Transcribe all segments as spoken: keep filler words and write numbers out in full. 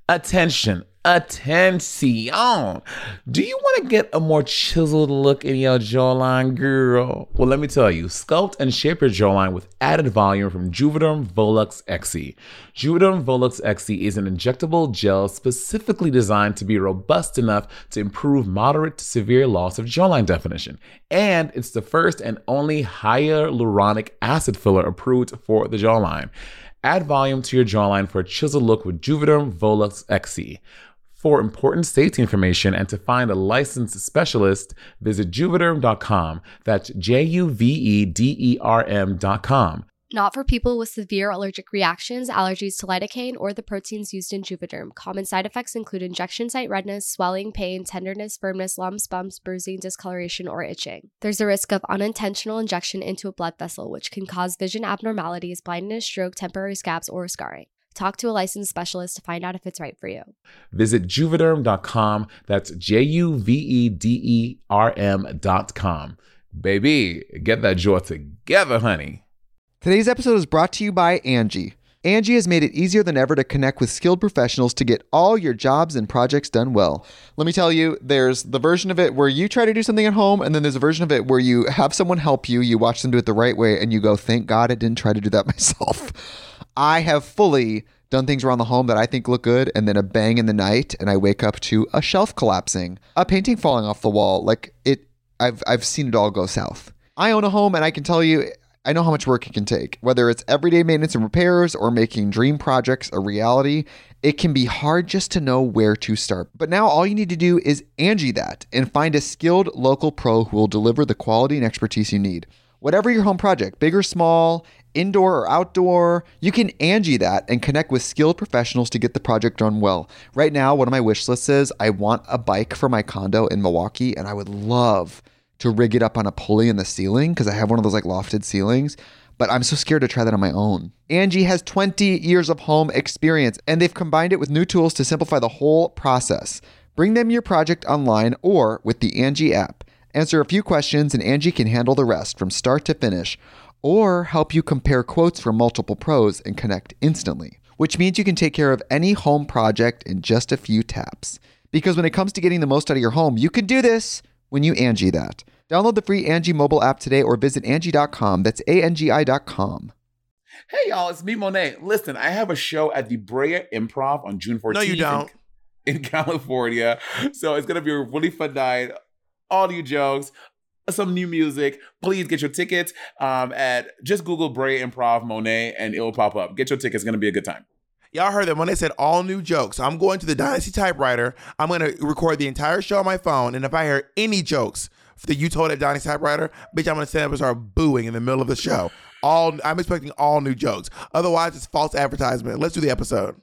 Attention, attention. Do you want to get a more chiseled look in your jawline, girl? Well, let me tell you, sculpt and shape your jawline with added volume from Juvederm Volux X C. Juvederm Volux X C is an injectable gel specifically designed to be robust enough to improve moderate to severe loss of jawline definition. And it's the first and only hyaluronic acid filler approved for the jawline. Add volume to your jawline for a chiseled look with Juvederm Volux X C. For important safety information and to find a licensed specialist, visit juvederm dot com. That's J U V E D E R M dot com. Not for people with severe allergic reactions, allergies to lidocaine, or the proteins used in Juvederm. Common side effects include injection site redness, swelling, pain, tenderness, firmness, lumps, bumps, bruising, discoloration, or itching. There's a risk of unintentional injection into a blood vessel, which can cause vision abnormalities, blindness, stroke, temporary scabs, or scarring. Talk to a licensed specialist to find out if it's right for you. Visit juvederm dot com. That's J U V E D E R M dot com. Baby, get that jaw together, honey. Today's episode is brought to you by Angie. Angie has made it easier than ever to connect with skilled professionals to get all your jobs and projects done well. Let me tell you, there's the version of it where you try to do something at home, and then there's a version of it where you have someone help you, you watch them do it the right way, and you go, thank God I didn't try to do that myself. I have fully done things around the home that I think look good, and then a bang in the night, and I wake up to a shelf collapsing, a painting falling off the wall. Like it, I've I've seen it all go south. I own a home, and I can tell you, I know how much work it can take. Whether it's everyday maintenance and repairs or making dream projects a reality, it can be hard just to know where to start. But now all you need to do is Angie that and find a skilled local pro who will deliver the quality and expertise you need. Whatever your home project, big or small, indoor or outdoor, you can Angie that and connect with skilled professionals to get the project done well. Right now, one of my wish lists is I want a bike for my condo in Milwaukee, and I would love to rig it up on a pulley in the ceiling because I have one of those like lofted ceilings, but I'm so scared to try that on my own. Angie has twenty years of home experience, and they've combined it with new tools to simplify the whole process. Bring them your project online or with the Angie app. Answer a few questions and Angie can handle the rest from start to finish, or help you compare quotes from multiple pros and connect instantly, which means you can take care of any home project in just a few taps. Because when it comes to getting the most out of your home, you can do this when you Angie that. Download the free Angie mobile app today or visit Angie dot com. That's A N G I dot com. Hey, y'all, it's me, Monet. Listen, I have a show at the Brea Improv on June fourteenth. No, you don't. In, in California. So it's going to be a really fun night. All new jokes, some new music. Please get your tickets um, at just Google Brea Improv Monet and it'll pop up. Get your tickets. It's going to be a good time. Y'all heard that when they said all new jokes. I'm going to the Dynasty typewriter. I'm going to record the entire show on my phone. And if I hear any jokes that you told at Dynasty typewriter, bitch, I'm going to stand up and start booing in the middle of the show. All I'm expecting all new jokes. Otherwise, it's false advertisement. Let's do the episode.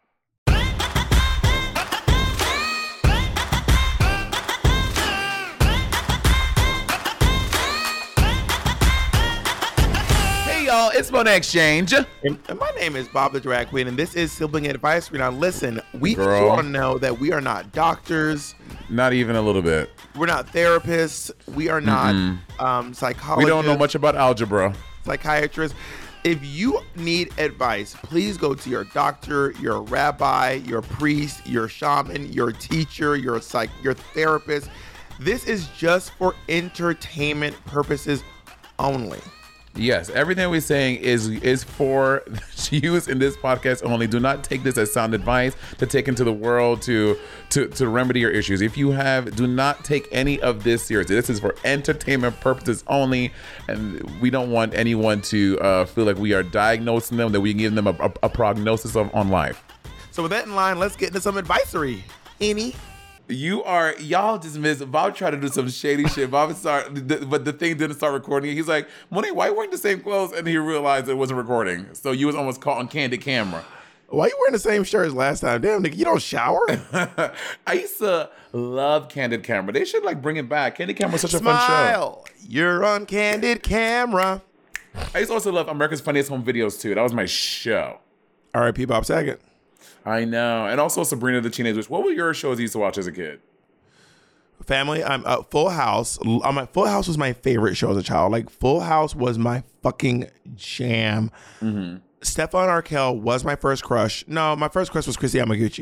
Y'all, it's Monet Exchange. And, and my name is Bob the Drag Queen, and this is Sibling Advisory. Now, listen, we Girl. want to know that we are not doctors. Not even a little bit. We're not therapists. We are not um, psychologists. We don't know much about algebra. Psychiatrists. If you need advice, please go to your doctor, your rabbi, your priest, your shaman, your teacher, your psych, your therapist. This is just for entertainment purposes only. Yes, everything we're saying is is for use in this podcast only. Do not take this as sound advice to take into the world to to to remedy your issues. If you have, do not take any of this seriously. This is for entertainment purposes only, and we don't want anyone to uh, feel like we are diagnosing them, that we give them a, a, a prognosis of, on life. So with that in mind, let's get into some advisory. Any? You are, y'all just missed. Bob tried to do some shady shit. Bob started, but the thing didn't start recording. He's like, Monet, why are you wearing the same clothes? And he realized it wasn't recording. So you was almost caught on candid camera. Why are you wearing the same shirt as last time? Damn, nigga, you don't shower? I used to love Candid Camera. They should like bring it back. Candid Camera was such a Smile. fun show. You're on Candid Camera. I used to also love America's Funniest Home Videos too. That was my show. R I P Bob Saget. I know. And also Sabrina the Teenage Witch. What were your shows you used to watch as a kid? Family, I'm uh, Full House. I'm at Full House was my favorite show as a child. Like Full House was my fucking jam. Mm-hmm. Stefan Arkell was my first crush. No, my first crush was Chrissy Yamaguchi.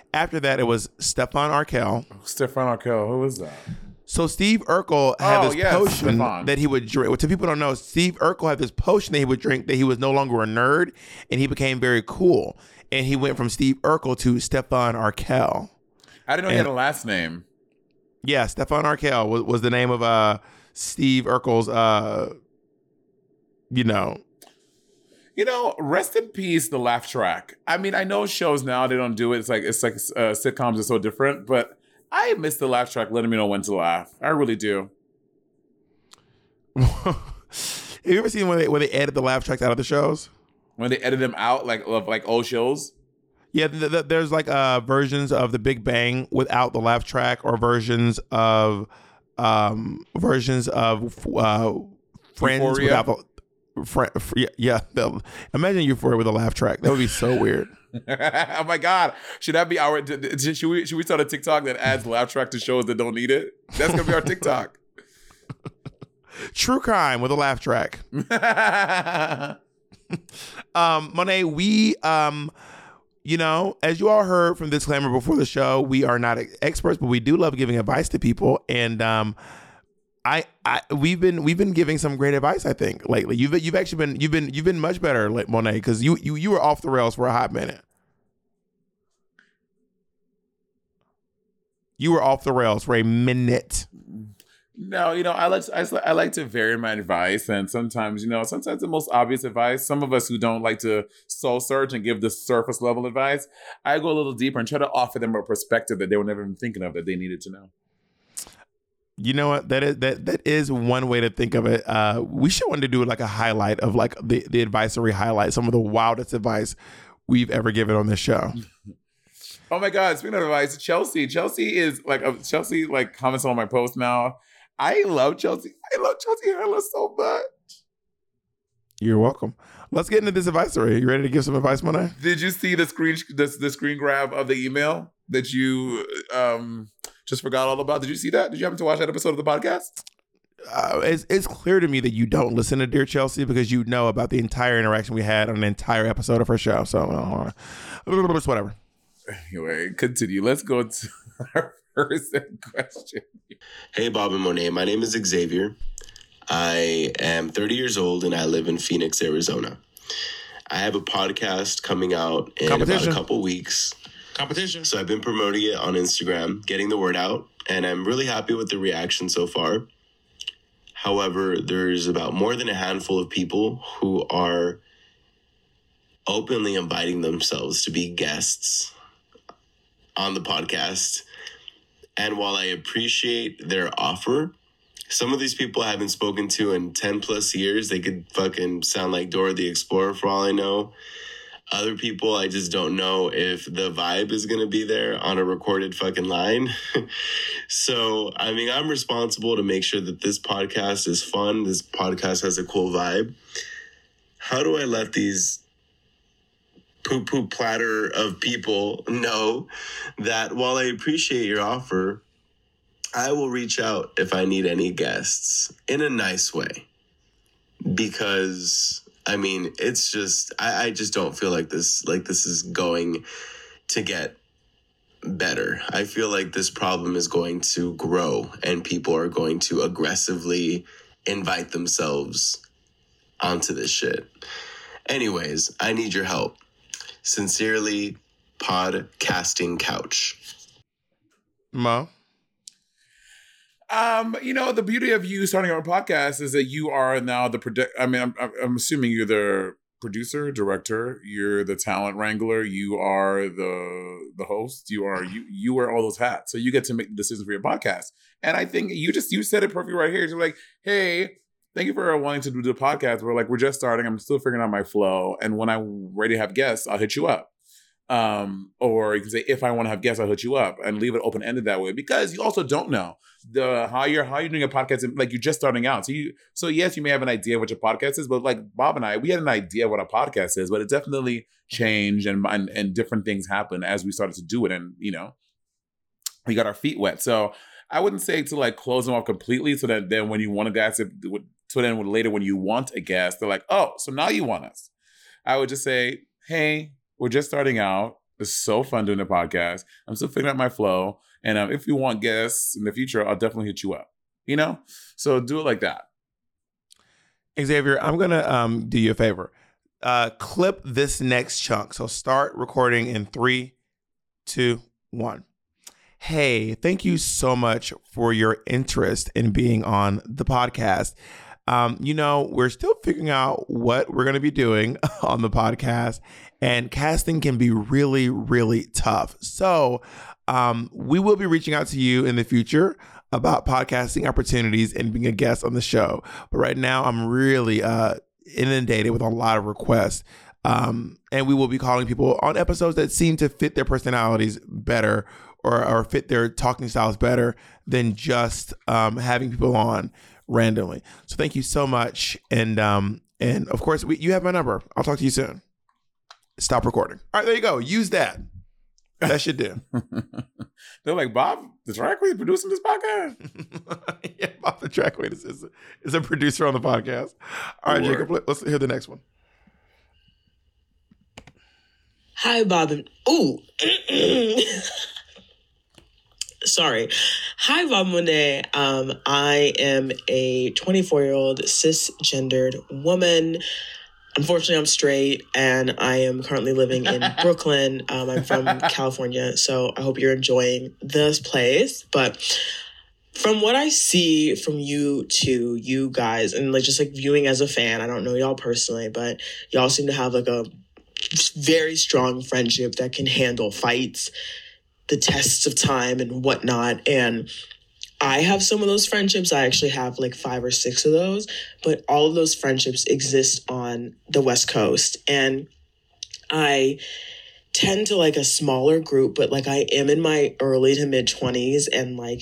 After that, it was Stefan Arkell. Stefan Arkell. Who is that? So Steve Urkel had Oh, this yes, potion Stefan. that he would drink. Well, to people who don't know, Steve Urkel had this potion that he would drink that he was no longer a nerd, and he became very cool. And he went from Steve Urkel to Stefan Arkell. I didn't know he had a last name. Yeah, Stefan Arkell was, was the name of uh, Steve Urkel's, uh, you know. You know, rest in peace, the laugh track. I mean, I know shows now, they don't do it. It's like, it's like uh, sitcoms are so different, but I miss the laugh track letting me know when to laugh. I really do. Have you ever seen when they when they edit the laugh tracks out of the shows? When they edit them out, like of like old shows. Yeah, th- th- there's like uh, versions of The Big Bang without the laugh track, or versions of um, versions of uh, Friends Euphoria? without the. Fr- fr- yeah, yeah the, imagine Euphoria with a laugh track. That would be so weird. Oh my God! Should that be our? d- d- Should we? Should we start a TikTok that adds laugh track to shows that don't need it? That's gonna be our TikTok. True crime with a laugh track. um, Monet, we um, you know, as you all heard from the disclaimer before the show, we are not experts, but we do love giving advice to people, and um. I, I we've been we've been giving some great advice, I think, lately. You've you've actually been you've been you've been much better, like Monet, because you, you you were off the rails for a hot minute. You were off the rails for a minute. No, you know, I like I, I like to vary my advice, and sometimes, you know, sometimes the most obvious advice. Some of us who don't like to soul search and give the surface level advice, I go a little deeper and try to offer them a perspective that they were never even thinking of that they needed to know. You know what? That is that that is one way to think of it. Uh, we should want to do like a highlight of like the the advisory highlight, some of the wildest advice we've ever given on this show. Oh my God! Speaking of advice, Chelsea, Chelsea is like uh, Chelsea like comments on my post now. I love Chelsea. I love Chelsea Handler so much. You're welcome. Let's get into this advisory. You ready to give some advice, Monet? Did you see the screen the, the screen grab of the email that you um just forgot all about? Did you see that? Did you happen to watch that episode of the podcast? Uh, it's, it's clear to me that you don't listen to Dear Chelsea because you know about the entire interaction we had on an entire episode of her show. So, uh, whatever. Anyway, continue. Let's go to our first question. Hey, Bob and Monet. My name is Xavier. I am thirty years old and I live in Phoenix, Arizona. I have a podcast coming out in about a couple weeks. Competition. So I've been promoting it on Instagram, getting the word out, and I'm really happy with the reaction so far. However, there's about more than a handful of people who are openly inviting themselves to be guests on the podcast. And while I appreciate their offer, some of these people I haven't spoken to in ten plus years. They could fucking sound like Dora the Explorer for all I know. Other people, I just don't know if the vibe is going to be there on a recorded fucking line. So, I mean, I'm responsible to make sure that this podcast is fun. This podcast has a cool vibe. How do I let these poo-poo platter of people know that while I appreciate your offer, I will reach out if I need any guests in a nice way? Because, I mean, it's just, I, I just don't feel like this, like this is going to get better. I feel like this problem is going to grow and people are going to aggressively invite themselves onto this shit. Anyways, I need your help. Sincerely, Podcasting Couch. Mo? Um, you know, the beauty of you starting your own podcast is that you are now the produ- I mean, I'm, I'm assuming you're the producer, director, you're the talent wrangler, you are the the host, you are you you wear all those hats, so you get to make the decisions for your podcast. And I think you just you said it perfectly right here. You're like, hey, thank you for wanting to do the podcast. We're like, we're just starting. I'm still figuring out my flow, and when I'm ready to have guests, I'll hit you up. Um, or you can say, if I want to have guests, I'll hit you up, and leave it open ended that way, because you also don't know the how you're how you're doing a podcast. Like, you're just starting out, so you so yes, you may have an idea of what your podcast is, but like Bob and I, we had an idea of what a podcast is, but it definitely changed, and and, and different things happened as we started to do it, and you know, we got our feet wet. So I wouldn't say to like close them off completely, so that then when you want a guest, so then later when you want a guest, they're like, oh, so now you want us. I would just say, hey, we're just starting out. It's so fun doing the podcast. I'm still figuring out my flow. And um, if you want guests in the future, I'll definitely hit you up. You know? So do it like that. Xavier, I'm going to um, do you a favor. Uh, clip this next chunk. So start recording in three, two, one. Hey, thank you so much for your interest in being on the podcast. Um, you know, we're still figuring out what we're going to be doing on the podcast, and casting can be really, really tough. So um, we will be reaching out to you in the future about podcasting opportunities and being a guest on the show. But right now, I'm really uh, inundated with a lot of requests. Um, and we will be calling people on episodes that seem to fit their personalities better or, or fit their talking styles better than just um, having people on randomly. So thank you so much. And um, and of course, we, you have my number. I'll talk to you soon. Stop recording. All right, there you go. Use that. That should do. They're like, Bob, the drag queen producing this podcast? Yeah, Bob the drag queen is, is, is a producer on the podcast. All right, Jacob, let, let's hear the next one. Hi, Bob. And, ooh. Sorry. Hi, Bob Monet. Um, I am a twenty-four-year-old cisgendered woman. Unfortunately, I'm straight, and I am currently living in Brooklyn. Um, I'm from California, so I hope you're enjoying this place. But from what I see from you two, you guys, and like just like viewing as a fan, I don't know y'all personally, but y'all seem to have like a very strong friendship that can handle fights, the tests of time and whatnot. And I have some of those friendships. I actually have like five or six of those, but all of those friendships exist on the West Coast. And I tend to like a smaller group, but like I am in my early to mid twenties, and like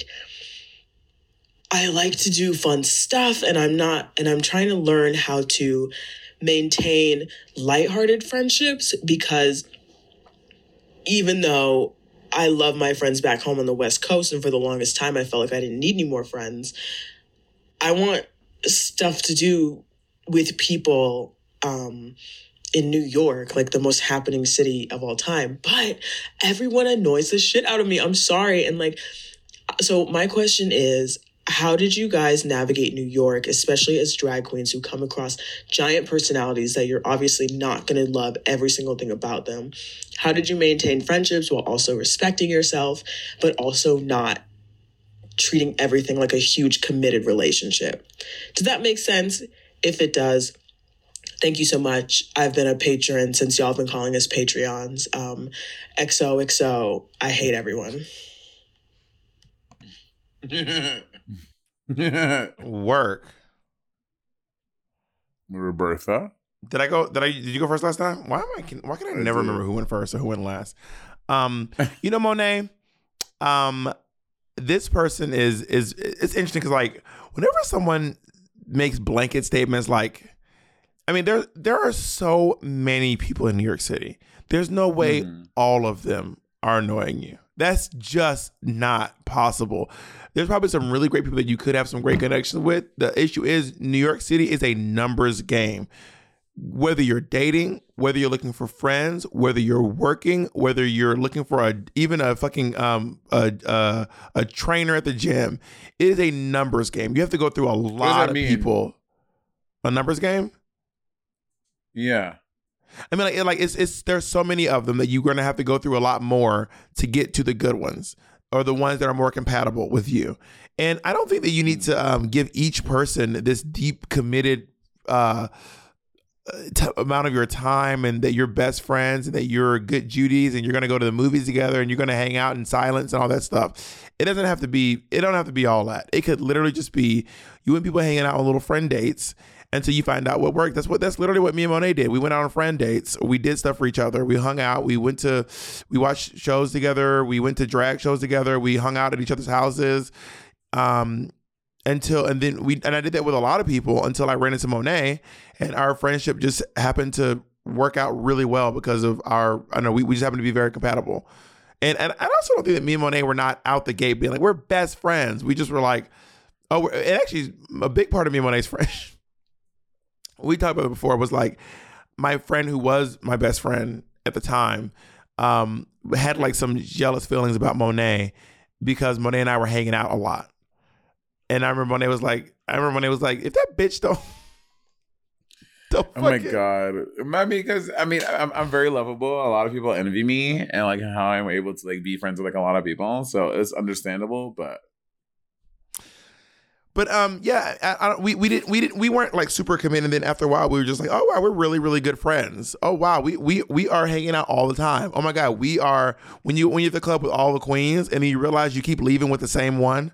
I like to do fun stuff, and I'm not, and I'm trying to learn how to maintain lighthearted friendships, because even though I love my friends back home on the West Coast, and for the longest time I felt like I didn't need any more friends, I want stuff to do with people um, in New York, like the most happening city of all time. But everyone annoys the shit out of me. I'm sorry. And like, so my question is, how did you guys navigate New York, especially as drag queens who come across giant personalities that you're obviously not going to love every single thing about them? How did you maintain friendships while also respecting yourself, but also not treating everything like a huge committed relationship? Does that make sense? If it does, thank you so much. I've been a patron since y'all have been calling us Patreons. Um, X O X O, I hate everyone. Work. Roberta. Did I go? Did I? Did you go first last time? Why am I? Can, why can I, I never did. remember who went first or who went last? Um, you know, Monet. Um, this person is is it's interesting because like whenever someone makes blanket statements, like, I mean, there there are so many people in New York City. There's no way mm. all of them are annoying you. That's just not possible. There's probably some really great people that you could have some great connections with. The issue is New York City is a numbers game. Whether you're dating, whether you're looking for friends, whether you're working, whether you're looking for a even a fucking um a a, a trainer at the gym, it is a numbers game. You have to go through a lot of mean? people. A numbers game? Yeah. I mean, like, like it's it's there's so many of them that you're going to have to go through a lot more to get to the good ones, or the ones that are more compatible with you. And I don't think that you need to um, give each person this deep, committed uh, t- amount of your time, and that you're best friends, and that you're good Judies, and you're going to go to the movies together, and you're going to hang out in silence and all that stuff. It doesn't have to be. It don't have to be all that. It could literally just be you and people hanging out on little friend dates until you find out what worked. That's what that's literally what me and Monet did. We went out on friend dates. We did stuff for each other. We hung out. We went to, we watched shows together. We went to drag shows together. We hung out at each other's houses. Um, until, and then we, and I did that with a lot of people until I ran into Monet, and our friendship just happened to work out really well because of our, I don't know, we, we just happened to be very compatible. And, and I also don't think that me and Monet were not out the gate being like, we're best friends. We just were like, oh, we're, and actually a big part of me and Monet's friendship, we talked about it before, was like my friend who was my best friend at the time. um, had like some jealous feelings about Monet because Monet and I were hanging out a lot. And I remember Monet was like, I remember Monet was like, if that bitch don't. don't oh my fucking- God. I mean, because I mean, I'm, I'm very lovable. A lot of people envy me and like how I'm able to like be friends with like a lot of people. So it's understandable, but. But um, yeah, I, I, we we didn't we didn't we weren't like super committed. And then after a while, we were just like, oh wow, we're really really good friends. Oh wow, we we we are hanging out all the time. Oh my God, we are when you when you're at the club with all the queens, and then you realize you keep leaving with the same one.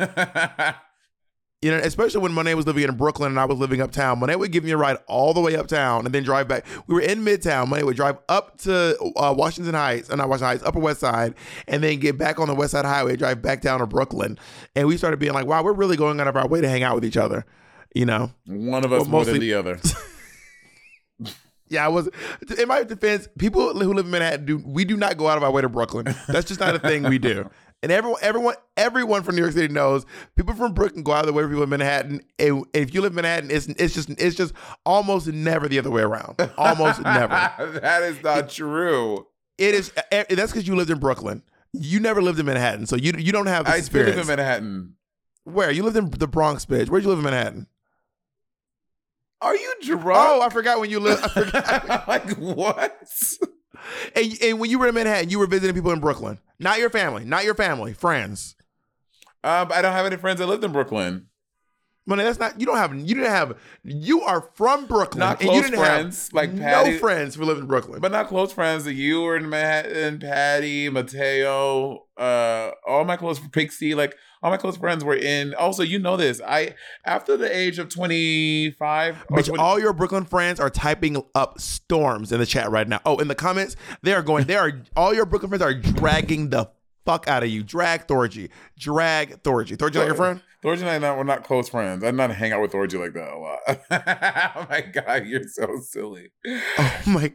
You know, especially when Monet was living in Brooklyn and I was living uptown. Monet would give me a ride all the way uptown and then drive back. We were in Midtown. Monet would drive up to uh, Washington Heights, and uh, not Washington Heights, Upper West Side, and then get back on the West Side Highway, drive back down to Brooklyn. And we started being like, wow, we're really going out of our way to hang out with each other. You know, one of us well, more mostly- than the other. Yeah, I was. In my defense, people who live in Manhattan do we do not go out of our way to Brooklyn. That's just not a thing we do. And everyone, everyone, everyone from New York City knows people from Brooklyn go out of the way for people in Manhattan. And if you live in Manhattan, it's it's just it's just almost never the other way around. Almost never. That is not it, true. It is. That's because you lived in Brooklyn. You never lived in Manhattan, so you you don't have this I experience. still live in Manhattan. Where you lived in the Bronx, bitch? Where'd you live in Manhattan? Are you drunk? Oh, I forgot when you lived. I forgot. Like what? And, and when you were in Manhattan, you were visiting people in Brooklyn. Not your family. Not your family. Friends. Um, I don't have any friends that lived in Brooklyn. Money, that's not. You don't have. You didn't have. You are from Brooklyn. Not and close you didn't friends, have like Patty, no friends who live in Brooklyn. but not close friends. You were in Manhattan, Patty, Mateo, uh, all my close Pixie, like all my close friends were in. Also, you know this. I after the age of twenty-five, or Bitch, twenty all your Brooklyn friends are typing up storms in the chat right now. Oh, in the comments, they are going. They are all your Brooklyn friends are dragging the fuck out of you. Drag Thorgy. Drag Thorgy. Thorgy, not your friend? Thorgy and I not, we're not close friends. I not hang out with Thorgy like that a lot. Oh my God, you're so silly. Oh my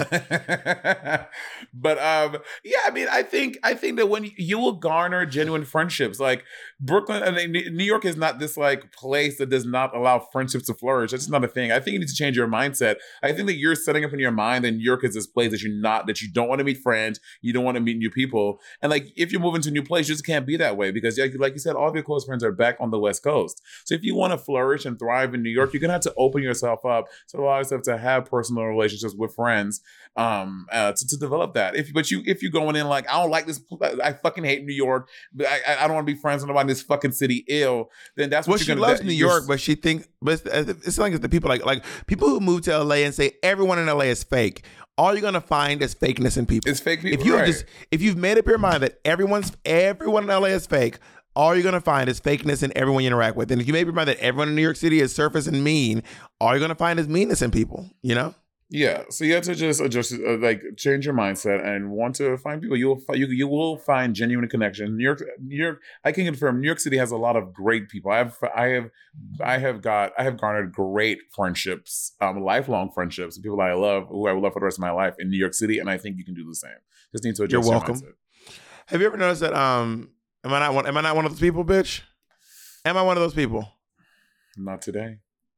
God. But um, yeah, I mean, I think I think that when you, you will garner genuine friendships, like Brooklyn, I mean, New York is not this like place that does not allow friendships to flourish. That's not a thing. I think you need to change your mindset. I think that you're setting up in your mind that New York is this place that you're not, that you don't want to meet friends, you don't want to meet new people, and like if you're moving to a new place, you just can't be that way because, like, like you said, all of your close friends are back on the West Coast. So if you want to flourish and thrive in New York, you're gonna have to open yourself up to allow yourself to have personal relationships with friends, um, uh, to, to develop that. If but you if you're going in like, I don't like this, I fucking hate New York, but I, I don't want to be friends with nobody in this fucking city ill, then that's what Well, you're she gonna loves that, New you're- York, but she thinks, but it's, it's like it's the people like like people who move to L A and say everyone in L A is fake. All you're gonna find is fakeness in people. It's fake people. If you right. just if you've made up your mind that everyone's everyone in L A is fake, all you're gonna find is fakeness in everyone you interact with. And if you made up your mind that everyone in New York City is surface and mean, all you're gonna find is meanness in people. You know. Yeah, so you have to just adjust, uh, like change your mindset and want to find people. You will fi- you you will find genuine connection. New York, New York. I can confirm, New York City has a lot of great people. I have I have I have got I have garnered great friendships, um, lifelong friendships, people that I love, who I will love for the rest of my life in New York City, and I think you can do the same. Just need to adjust. You're your welcome. mindset. Have you ever noticed that? Um, am I not one? Am I not one of those people, bitch? Am I one of those people? Not today.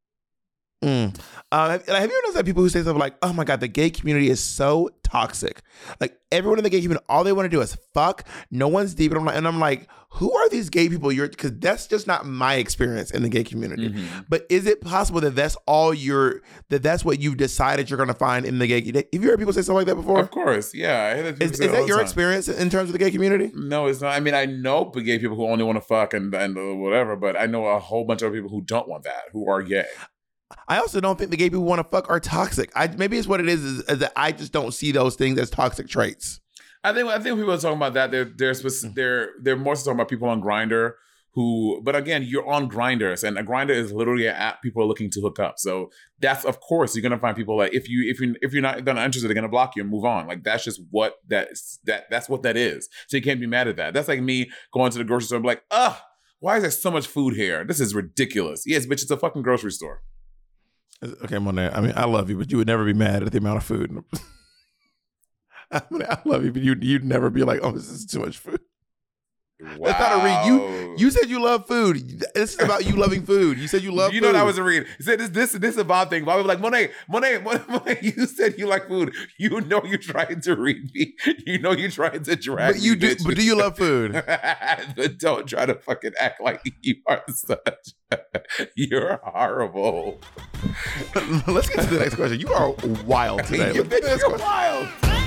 Mm. Uh, have, have you ever noticed that people who say something like, "Oh my God, the gay community is so toxic"? Like everyone in the gay community, all they want to do is fuck. No one's deep, and I'm like, and I'm like who are these gay people? You're because that's just not my experience in the gay community. Mm-hmm. But is it possible that that's all you're that that's what you've decided you're going to find in the gay? Have you heard people say something like that before? Of course, yeah. I hear that people Is, say is it all that the your time. experience in terms of the gay community? No, it's not. I mean, I know gay people who only want to fuck and and uh, whatever, but I know a whole bunch of people who don't want that, who are gay. I also don't think the gay people want to fuck are toxic. I maybe it's what it is, is, is that I just don't see those things as toxic traits. I think I think people are talking about that. They're they're spec- they're they're more so talking about people on Grindr who. But again, you're on Grindr, and a Grindr is literally an app people are looking to hook up. So that's of course you're gonna find people like if you if you if you're not gonna interested, they're gonna block you and move on. Like that's just what that's that that's what that is. So you can't be mad at that. That's like me going to the grocery store and be like, ugh, why is there so much food here? This is ridiculous. Yes, bitch, it's a fucking grocery store. Okay, Monet. I mean, I love you, but you would never be mad at the amount of food. I mean, I love you, but you you'd never be like, "Oh, this is too much food." Wow. That's not a read. You you said you love food. This is about you loving food. You said you love you food. You know that was a read. You said this this this is a Bob thing. Bob was like, Monet, Monet, Monet, Monet, you said you like food. You know you're trying to read me. You know you're trying to drag but you me. Do, but do you love food? But don't try to fucking act like you are such. You're horrible. Let's get to the next question. You are wild today. You bitch, you're wild.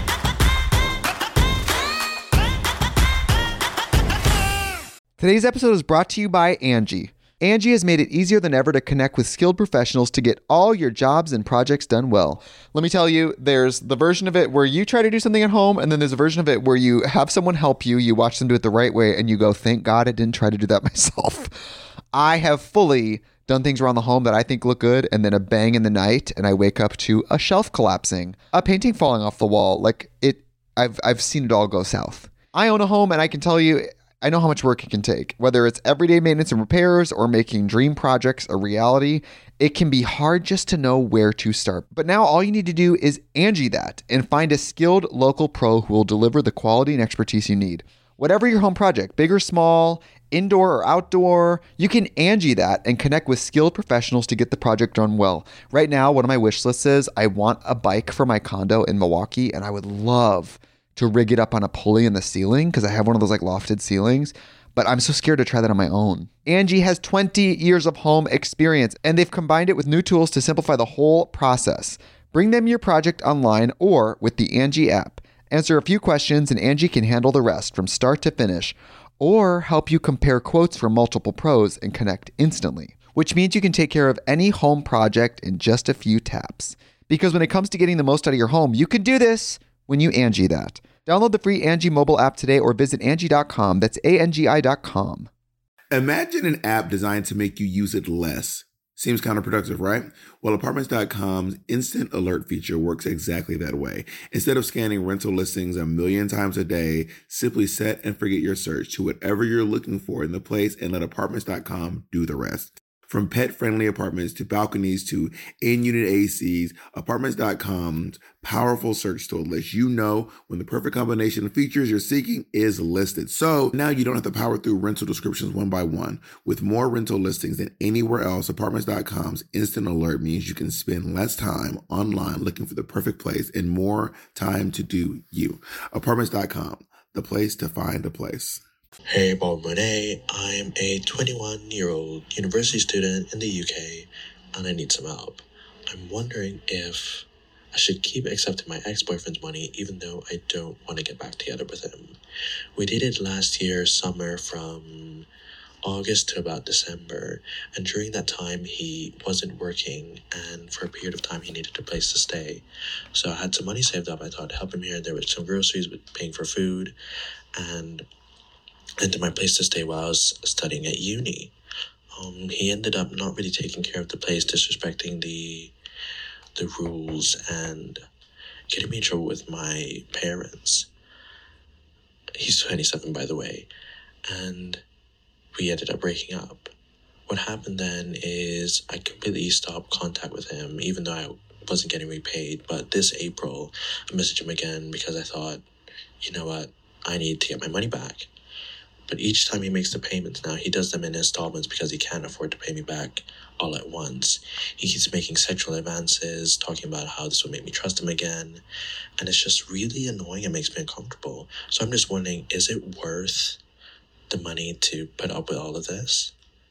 Today's episode is brought to you by Angie. Angie has made it easier than ever to connect with skilled professionals to get all your jobs and projects done well. Let me tell you, there's the version of it where you try to do something at home, and then there's a version of it where you have someone help you, you watch them do it the right way, and you go, thank God I didn't try to do that myself. I have fully done things around the home that I think look good, and then a bang in the night, and I wake up to a shelf collapsing, a painting falling off the wall. Like it, I've I've seen it all go south. I own a home, and I can tell you, I know how much work it can take. Whether it's everyday maintenance and repairs or making dream projects a reality, it can be hard just to know where to start. But now all you need to do is Angie that and find a skilled local pro who will deliver the quality and expertise you need. Whatever your home project, big or small, indoor or outdoor, you can Angie that and connect with skilled professionals to get the project done well. Right now, one of my wish lists is I want a bike for my condo in Milwaukee, and I would love to rig it up on a pulley in the ceiling because I have one of those like lofted ceilings, but I'm so scared to try that on my own. Angie has twenty years of home experience, and they've combined it with new tools to simplify the whole process. Bring them your project online or with the Angie app. Answer a few questions and Angie can handle the rest from start to finish, or help you compare quotes from multiple pros and connect instantly, which means you can take care of any home project in just a few taps. Because when it comes to getting the most out of your home, you can do this when you Angie that. Download the free Angie mobile app today or visit Angie dot com. That's A N G I dot com. Imagine an app designed to make you use it less. Seems counterproductive, right? Well, Apartments dot com's instant alert feature works exactly that way. Instead of scanning rental listings a million times a day, simply set and forget your search to whatever you're looking for in the place and let Apartments dot com do the rest. From pet-friendly apartments to balconies to in-unit A Cs, Apartments dot com's powerful search tool lets you know when the perfect combination of features you're seeking is listed. So now you don't have to power through rental descriptions one by one. With more rental listings than anywhere else, Apartments dot com's instant alert means you can spend less time online looking for the perfect place and more time to do you. Apartments dot com, the place to find a place. Hey, Bob Monet. I am a twenty-one-year-old university student in the U K, and I need some help. I'm wondering if I should keep accepting my ex-boyfriend's money even though I don't want to get back together with him. We dated last year summer from August to about December, and during that time he wasn't working, and for a period of time he needed a place to stay. So I had some money saved up. I thought I'd help him here and there with some groceries, with paying for food, and into my place to stay while I was studying at uni. Um, he ended up not really taking care of the place, disrespecting the the rules, and getting me in trouble with my parents. He's twenty-seven, by the way, and we ended up breaking up. What happened then is I completely stopped contact with him, even though I wasn't getting repaid. But this April, I messaged him again because I thought, you know what, I need to get my money back. But each time he makes the payments now, he does them in installments because he can't afford to pay me back all at once. He keeps making sexual advances, talking about how this will make me trust him again. And it's just really annoying and makes me uncomfortable. So I'm just wondering, is it worth the money to put up with all of this?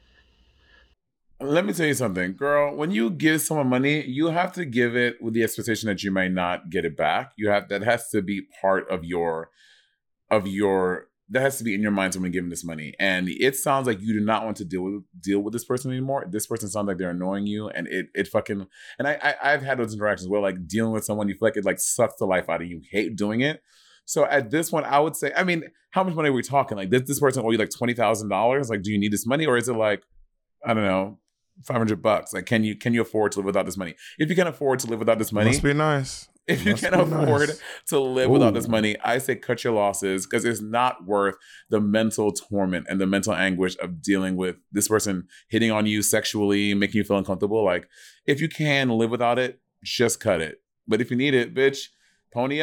Let me tell you something, girl. When you give someone money, you have to give it with the expectation that you might not get it back. You have that has to be part of your of your that has to be in your mind when giving this money. And it sounds like you do not want to deal with deal with this person anymore. This person sounds like they're annoying you, and it it fucking and I, I I've had those interactions where like dealing with someone, you feel like it like sucks the life out of you. You hate doing it. So at this one, I would say, I mean, how much money are we talking? Like, does this person owe you like twenty thousand dollars? Like, do you need this money, or is it like, I don't know, five hundred bucks? Like, can you can you afford to live without this money? If you can afford to live without this money, must be nice. If you Must can be afford nice. to live Ooh. without this money, I say cut your losses, because it's not worth the mental torment and the mental anguish of dealing with this person hitting on you sexually, making you feel uncomfortable. Like, if you can live without it, just cut it. But if you need it, bitch, pony up.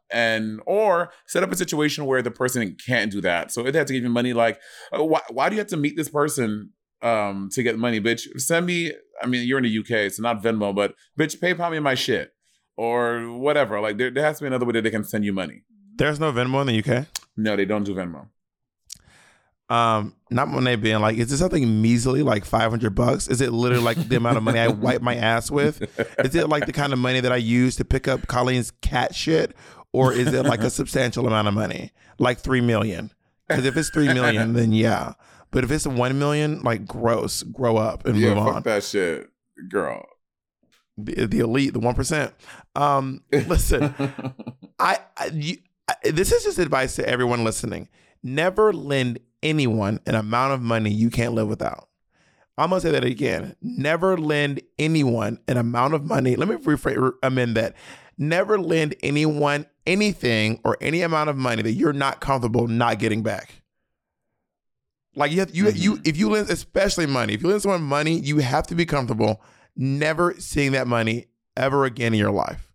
And or set up a situation where the person can't do that. So if they have to give you money, like, uh, why, why do you have to meet this person um, to get money, bitch? Send me, I mean, you're in the U K, so not Venmo, but bitch, PayPal me my shit or whatever. Like there, there has to be another way that they can send you money. There's no Venmo in the U K? No, they don't do Venmo. Um, not Monet being like, is this something measly, like five hundred bucks? Is it literally like the amount of money I wipe my ass with? Is it like the kind of money that I use to pick up Colleen's cat shit? Or is it like a substantial amount of money? Like three million? Because if it's three million, then yeah. But if it's one million, like gross, grow up and yeah, move fuck on. that shit, girl. The, the elite, the one percent. Um, listen, I, I, you, I this is just advice to everyone listening. Never lend anyone an amount of money you can't live without. I'm gonna say that again. Never lend anyone an amount of money. Let me rephrase, amend that. Never lend anyone anything or any amount of money that you're not comfortable not getting back. Like you, have, you, mm-hmm. you, if you lend, especially money, if you lend someone money, you have to be comfortable never seeing that money ever again in your life.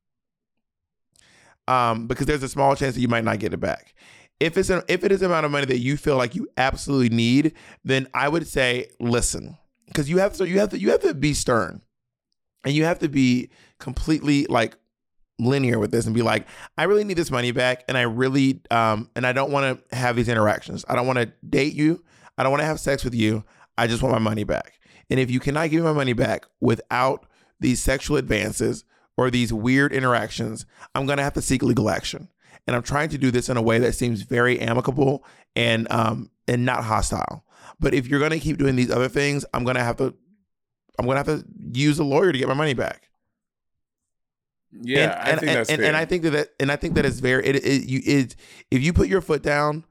Um, because there's a small chance that you might not get it back. If it's an, if it is an amount of money that you feel like you absolutely need, then I would say listen, because you have to you have to you have to be stern, and you have to be completely like linear with this and be like, I really need this money back, and I really um and I don't want to have these interactions. I don't want to date you. I don't want to have sex with you. I just want my money back. And if you cannot give me my money back without these sexual advances or these weird interactions, I'm gonna have to seek legal action. And I'm trying to do this in a way that seems very amicable and um and not hostile. But if you're gonna keep doing these other things, I'm gonna have to I'm gonna have to use a lawyer to get my money back. Yeah, and, I and, think and, that's and, fair. and I think that, that and I think that is very it, it you it if you put your foot down,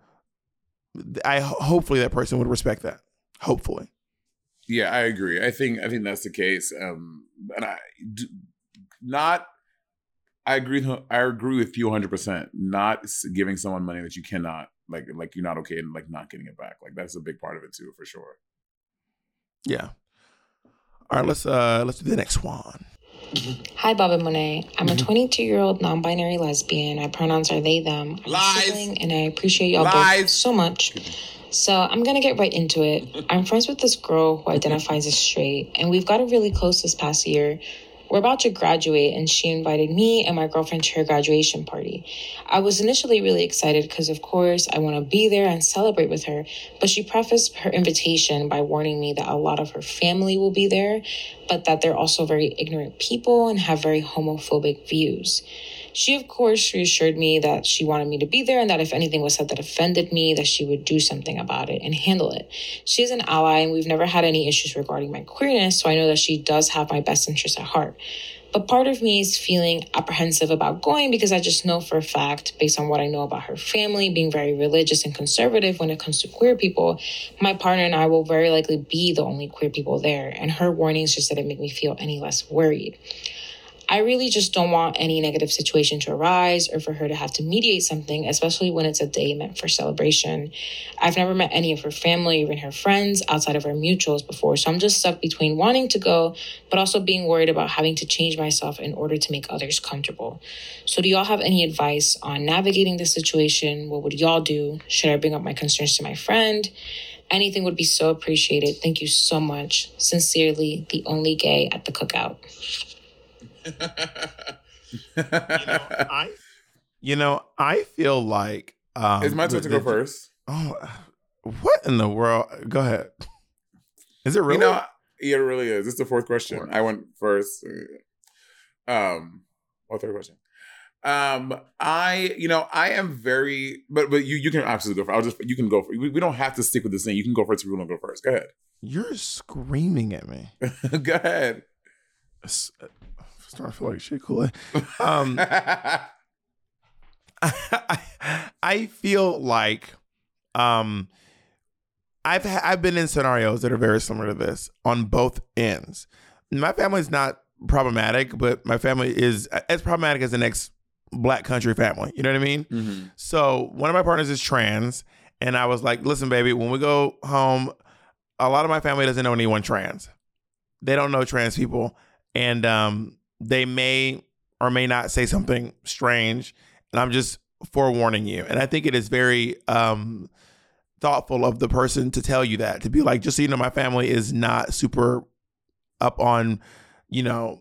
I hopefully that person would respect that. Hopefully. Yeah, I agree. I think I think that's the case. Um, and I do, not. I agree. I agree with you one hundred percent. Not giving someone money that you cannot like, like you're not okay and like not getting it back. Like that's a big part of it too, for sure. Yeah. All right, let's uh let's do the next one. Hi, Bob and Monet. I'm a twenty-two-year-old non-binary lesbian. My pronouns are they, them. I'm Lies. sibling, and I appreciate y'all Lies. both so much. So I'm going to get right into it. I'm friends with this girl who identifies as straight, and we've gotten really close this past year. We're about to graduate, and she invited me and my girlfriend to her graduation party. I was initially really excited because, of course, I want to be there and celebrate with her, but she prefaced her invitation by warning me that a lot of her family will be there, but that they're also very ignorant people and have very homophobic views. She, of course, reassured me that she wanted me to be there and that if anything was said that offended me, that she would do something about it and handle it. She's an ally, and we've never had any issues regarding my queerness, so I know that she does have my best interests at heart. But part of me is feeling apprehensive about going because I just know for a fact, based on what I know about her family, being very religious and conservative when it comes to queer people, my partner and I will very likely be the only queer people there, and her warnings just didn't make me feel any less worried. I really just don't want any negative situation to arise or for her to have to mediate something, especially when it's a day meant for celebration. I've never met any of her family, even her friends, outside of our mutuals before, so I'm just stuck between wanting to go, but also being worried about having to change myself in order to make others comfortable. So do y'all have any advice on navigating this situation? What would y'all do? Should I bring up my concerns to my friend? Anything would be so appreciated. Thank you so much. Sincerely, the only gay at the cookout. you know, I, you know, I feel like um, it's my turn to go first. Oh, what in the world? Go ahead. Is it really? You know, yeah, it really is. It's the fourth question. I went first. Um, what third question? Um, I, you know, I am very, but but you you can absolutely go for. I'll just you can go for. We, we don't have to stick with this thing. You can go first. We don't go first. Go ahead. You're screaming at me. Go ahead. It's, I'm starting to feel like shit, Kool-Aid. Um, I, I feel like um, I've ha- I've been in scenarios that are very similar to this on both ends. My family's not problematic, but my family is as problematic as the next Black country family. You know what I mean? Mm-hmm. So one of my partners is trans, and I was like, "Listen, baby, when we go home, a lot of my family doesn't know anyone trans. They don't know trans people, and um." They may or may not say something strange, And I'm just forewarning you. And I think it is very um, thoughtful of the person to tell you that, to be like, just so you know, my family is not super up on, you know,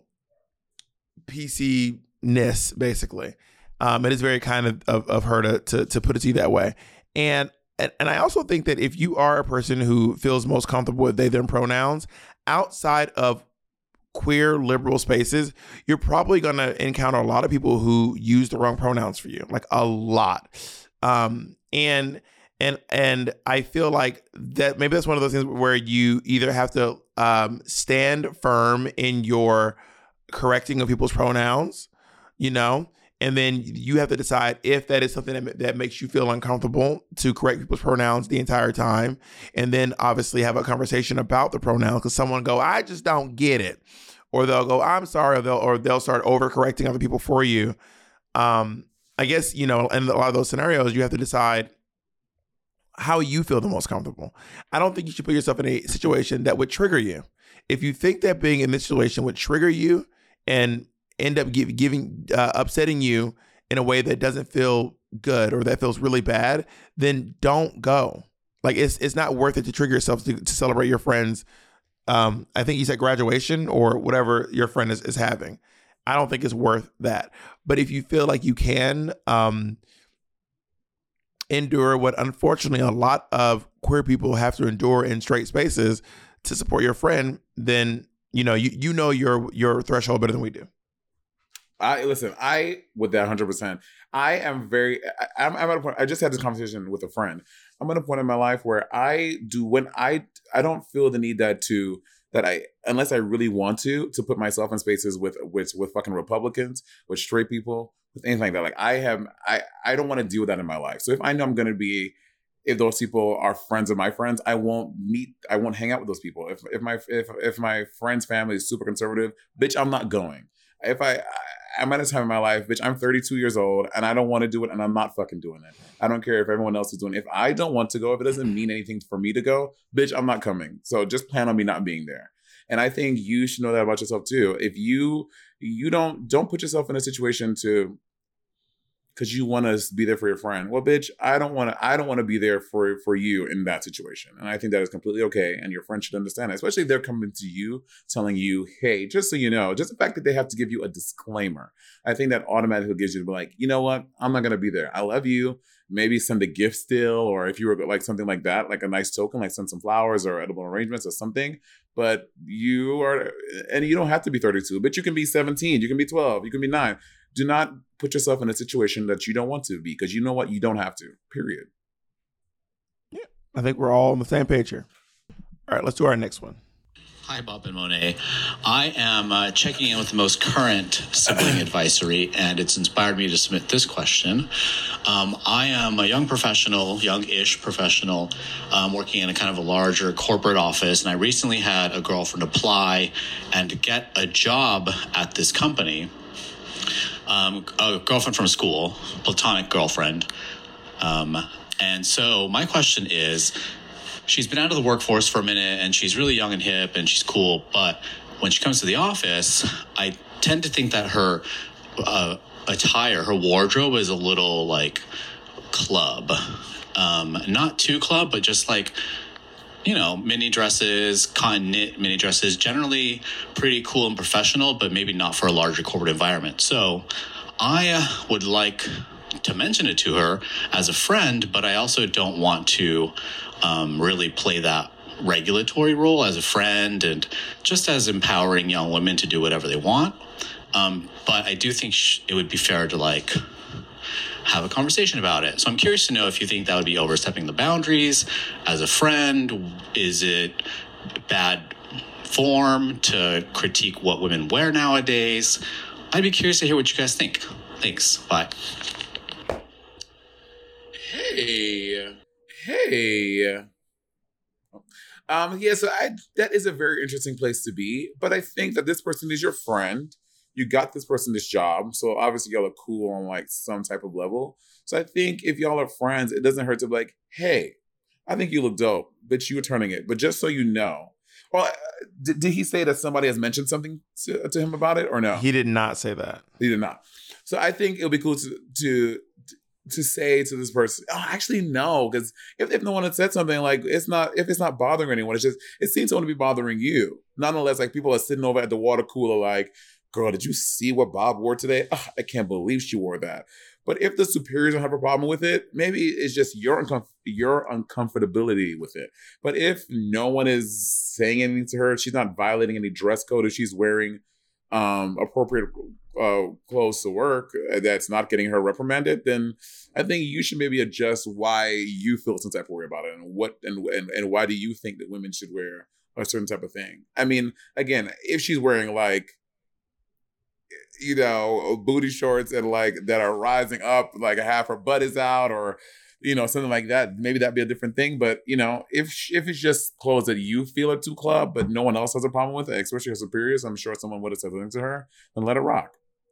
P C-ness, basically. Um, it is very kind of, of, of her to, to to put it to you that way. And, and and I also think that if you are a person who feels most comfortable with they, them pronouns, outside of queer liberal spaces, you're probably going to encounter a lot of people who use the wrong pronouns for you, like a lot. Um, and and and I feel like that maybe that's one of those things where you either have to um, stand firm in your correcting of people's pronouns, you know, and then you have to decide if that is something that, that makes you feel uncomfortable to correct people's pronouns the entire time. And then obviously have a conversation about the pronoun, because someone go, I just don't get it. Or they'll go, I'm sorry, or they'll, or they'll start overcorrecting other people for you. Um, I guess, you know, in a lot of those scenarios, you have to decide how you feel the most comfortable. I don't think you should put yourself in a situation that would trigger you. If you think that being in this situation would trigger you and end up give, giving uh, upsetting you in a way that doesn't feel good or that feels really bad, then don't go. Like it's it's not worth it to trigger yourself to, to celebrate your friends. Um, I think you said graduation or whatever your friend is, is having. I don't think it's worth that. But if you feel like you can um, endure what unfortunately a lot of queer people have to endure in straight spaces to support your friend, then you know you you know your your threshold better than we do. I listen. I with that one hundred percent. I am very. I, I'm, I'm at a point. I just had this conversation with a friend. I'm at a point in my life where I do when I I don't feel the need that to that I unless I really want to to put myself in spaces with with with fucking Republicans, with straight people, with anything like that. Like I have. I I don't want to deal with that in my life. So if I know I'm going to be. If those people are friends of my friends, I won't meet. I won't hang out with those people. If if my if if my friend's family is super conservative, bitch, I'm not going. If I, I I'm at a time in my life, bitch, I'm thirty-two years old and I don't want to do it and I'm not fucking doing it. I don't care if everyone else is doing it. If I don't want to go, if it doesn't mean anything for me to go, bitch, I'm not coming. So just plan on me not being there. And I think you should know that about yourself too. If you you don't don't put yourself in a situation to because you want to be there for your friend. Well, bitch, I don't want to. I don't want to be there for for you in that situation, and I think that is completely okay. And your friend should understand it, especially if they're coming to you, telling you, "Hey, just so you know," just the fact that they have to give you a disclaimer. I think that automatically gives you to be like, you know what, I'm not gonna be there. I love you. Maybe send a gift still, or if you were like something like that, like a nice token, like send some flowers or edible arrangements or something. But you are, and you don't have to be thirty-two, but you can be seventeen, you can be twelve, you can be nine. Do not put yourself in a situation that you don't want to be, because you know what? You don't have to, period. Yeah, I think we're all on the same page here. All right, let's do our next one. Hi, Bob and Monet. I am uh, checking in with the most current sibling advisory, and it's inspired me to submit this question. Um, I am a young professional, young-ish professional, um, working in a kind of a larger corporate office, and I recently had a girlfriend apply and get a job at this company. Um, a girlfriend from school, platonic girlfriend. Um, and so my question is, she's been out of the workforce for a minute and she's really young and hip and she's cool. But when she comes to the office, I tend to think that her uh, attire, her wardrobe is a little like club. Um, not too club, but just like, you know, mini dresses, cotton knit mini dresses, generally pretty cool and professional, but maybe not for a larger corporate environment. So I uh, would like to mention it to her as a friend, but I also don't want to um, really play that regulatory role as a friend and just as empowering young women to do whatever they want. Um, but I do think sh- it would be fair to like have a conversation about it. So I'm curious to know if you think that would be overstepping the boundaries as a friend. Is it bad form to critique what women wear nowadays? I'd be curious to hear what you guys think. Thanks. Bye. Hey, hey. Um, yeah, so I, that is a very interesting place to be. But I think that this person is your friend. You got this person this job. So obviously y'all are cool on like some type of level. So I think if y'all are friends, it doesn't hurt to be like, hey, I think you look dope, but you were turning it. But just so you know. Well, did, did he say that somebody has mentioned something to, to him about it or no? He did not say that. He did not. So I think it'll be cool to to to say to this person, oh, actually no, because if, if no one had said something, like it's not if it's not bothering anyone, it's just it seems to only be bothering you. Nonetheless, like people are sitting over at the water cooler, like, girl, did you see what Bob wore today? Oh, I can't believe she wore that. But if the superiors don't have a problem with it, maybe it's just your uncom- your uncomfortability with it. But if no one is saying anything to her, she's not violating any dress code, if she's wearing um, appropriate uh, clothes to work that's not getting her reprimanded, then I think you should maybe adjust why you feel some type of way about it, and what and, and and why do you think that women should wear a certain type of thing. I mean, again, if she's wearing like, you know, booty shorts and like that are rising up, like half her butt is out, or you know, something like that, maybe that'd be a different thing. But you know, if if it's just clothes that you feel are too club, but no one else has a problem with it, especially her superiors, I'm sure someone would have said something to her, then let it rock.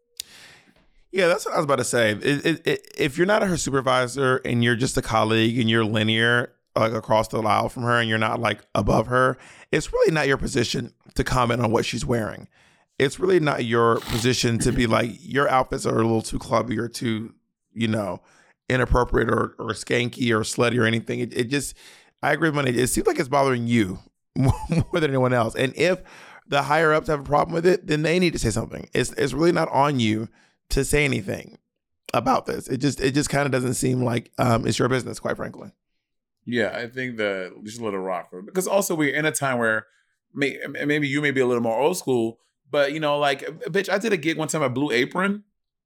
Yeah, that's what I was about to say. It, it, it, if you're not her supervisor and you're just a colleague and you're linear, like across the aisle from her, and you're not like above her, it's really not your position to comment on what she's wearing. It's really not your position to be like, your outfits are a little too clubby or too, you know, inappropriate or, or skanky or slutty or anything. It, it just, I agree with Money. It seems like it's bothering you more than anyone else. And if the higher ups have a problem with it, then they need to say something. It's it's really not on you to say anything about this. It just it just kind of doesn't seem like um, it's your business, quite frankly. Yeah, I think that we should let it rock for it. Because also we're in a time where may, maybe you may be a little more old school, but you know, like, bitch, I did a gig one time at Blue Apron,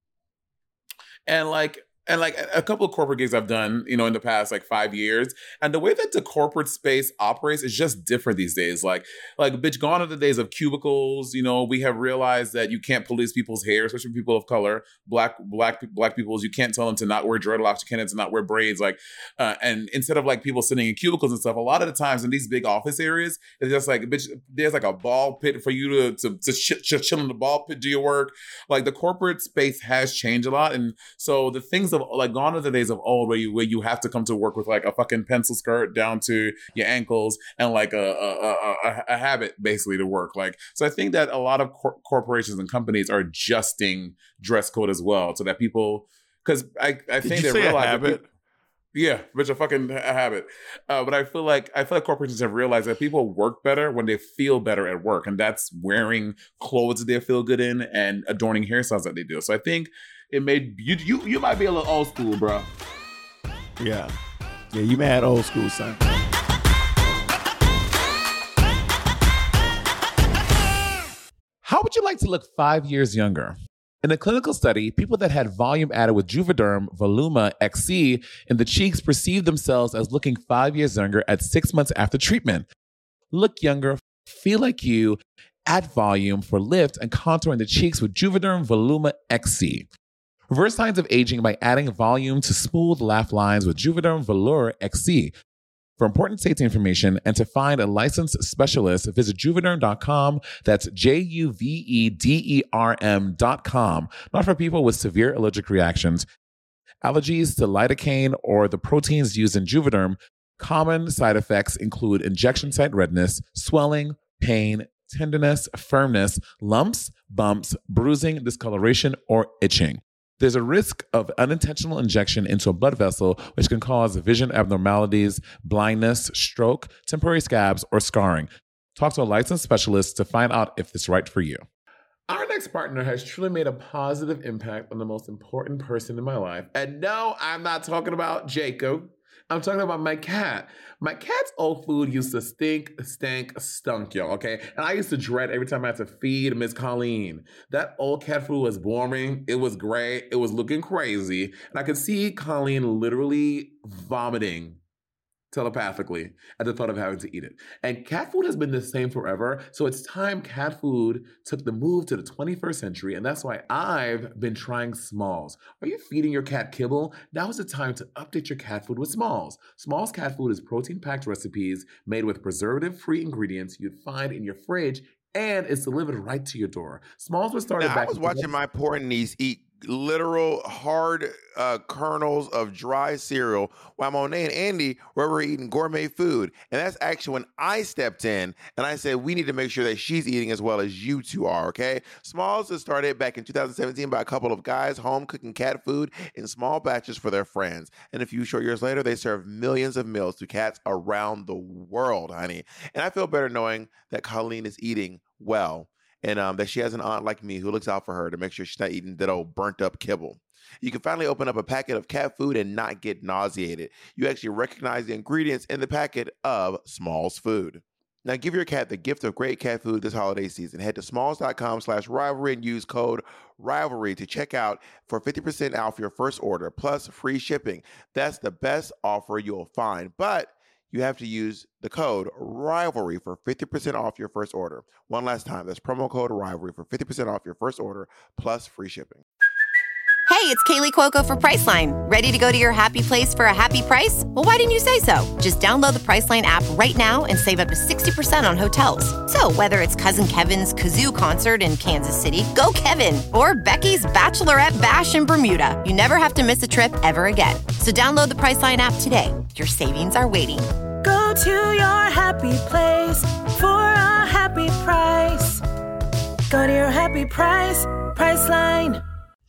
and like. And like a couple of corporate gigs I've done, you know, in the past like five years. And the way that the corporate space operates is just different these days. Like, like bitch, gone are the days of cubicles. You know, we have realized that you can't police people's hair, especially people of color, black, black, black people's. You can't tell them to not wear dreadlocks. You can't tell them to not wear braids. Like, uh, and instead of like people sitting in cubicles and stuff, a lot of the times in these big office areas, it's just like, bitch, there's like a ball pit for you to to, to ch- ch- chill in the ball pit, do your work. Like the corporate space has changed a lot, and so the things of like gone are the days of old where you where you have to come to work with like a fucking pencil skirt down to your ankles and like a a, a, a habit basically to work. Like, so I think that a lot of cor- corporations and companies are adjusting dress code as well, so that people, because I I think they realize that people, yeah, which a fucking a habit. Uh, but I feel like I feel like corporations have realized that people work better when they feel better at work, and that's wearing clothes that they feel good in and adorning hairstyles that they do. So I think it made you you you might be a little old school, bro. Yeah, yeah, you mad old school, son. How would you like to look five years younger? In a clinical study, people that had volume added with Juvederm Voluma X C in the cheeks perceived themselves as looking five years younger at six months after treatment. Look younger, feel like you, add volume for lift and contour in the cheeks with Juvederm Voluma X C. Reverse signs of aging by adding volume to smooth laugh lines with Juvederm Volure X C. For important safety information and to find a licensed specialist, visit juvederm dot com. That's J U V E D E R M dot com. Not for people with severe allergic reactions, allergies to lidocaine, or the proteins used in Juvederm. Common side effects include injection site redness, swelling, pain, tenderness, firmness, lumps, bumps, bruising, discoloration, or itching. There's a risk of unintentional injection into a blood vessel, which can cause vision abnormalities, blindness, stroke, temporary scabs, or scarring. Talk to a licensed specialist to find out if it's right for you. Our next partner has truly made a positive impact on the most important person in my life. And no, I'm not talking about Jacob. I'm talking about my cat. My cat's old food used to stink, stank, stunk, y'all, okay? And I used to dread every time I had to feed Miss Colleen. That old cat food was boring. It was gray. It was looking crazy. And I could see Colleen literally vomiting telepathically at the thought of having to eat it. And cat food has been the same forever. So it's time cat food took the move to the twenty-first century. And that's why I've been trying Smalls. Are you feeding your cat kibble? Now is the time to update your cat food with Smalls. Smalls cat food is protein-packed recipes made with preservative-free ingredients you'd find in your fridge, and it's delivered right to your door. Smalls was started now, back. I was watching my poor niece eat literal hard uh, kernels of dry cereal while Monet and Andy were, were eating gourmet food. And that's actually when I stepped in and I said, we need to make sure that she's eating as well as you two are, okay? Smalls was started back in two thousand seventeen by a couple of guys home cooking cat food in small batches for their friends. And a few short years later, they serve millions of meals to cats around the world, honey. And I feel better knowing that Colleen is eating well. And um, that she has an aunt like me who looks out for her to make sure she's not eating that old burnt up kibble. You can finally open up a packet of cat food and not get nauseated. You actually recognize the ingredients in the packet of Smalls food. Now give your cat the gift of great cat food this holiday season. Head to smalls.com slash rivalry and use code rivalry to check out for fifty percent off your first order plus free shipping. That's the best offer you'll find. But you have to use the code RIVALRY for fifty percent off your first order. One last time, that's promo code RIVALRY for fifty percent off your first order plus free shipping. Hey, it's Kaylee Cuoco for Priceline. Ready to go to your happy place for a happy price? Well, why didn't you say so? Just download the Priceline app right now and save up to sixty percent on hotels. So whether it's Cousin Kevin's Kazoo Concert in Kansas City, go Kevin, or Becky's Bachelorette Bash in Bermuda, you never have to miss a trip ever again. So download the Priceline app today. Your savings are waiting. Go to your happy place for a happy price. Go to your happy price, Priceline.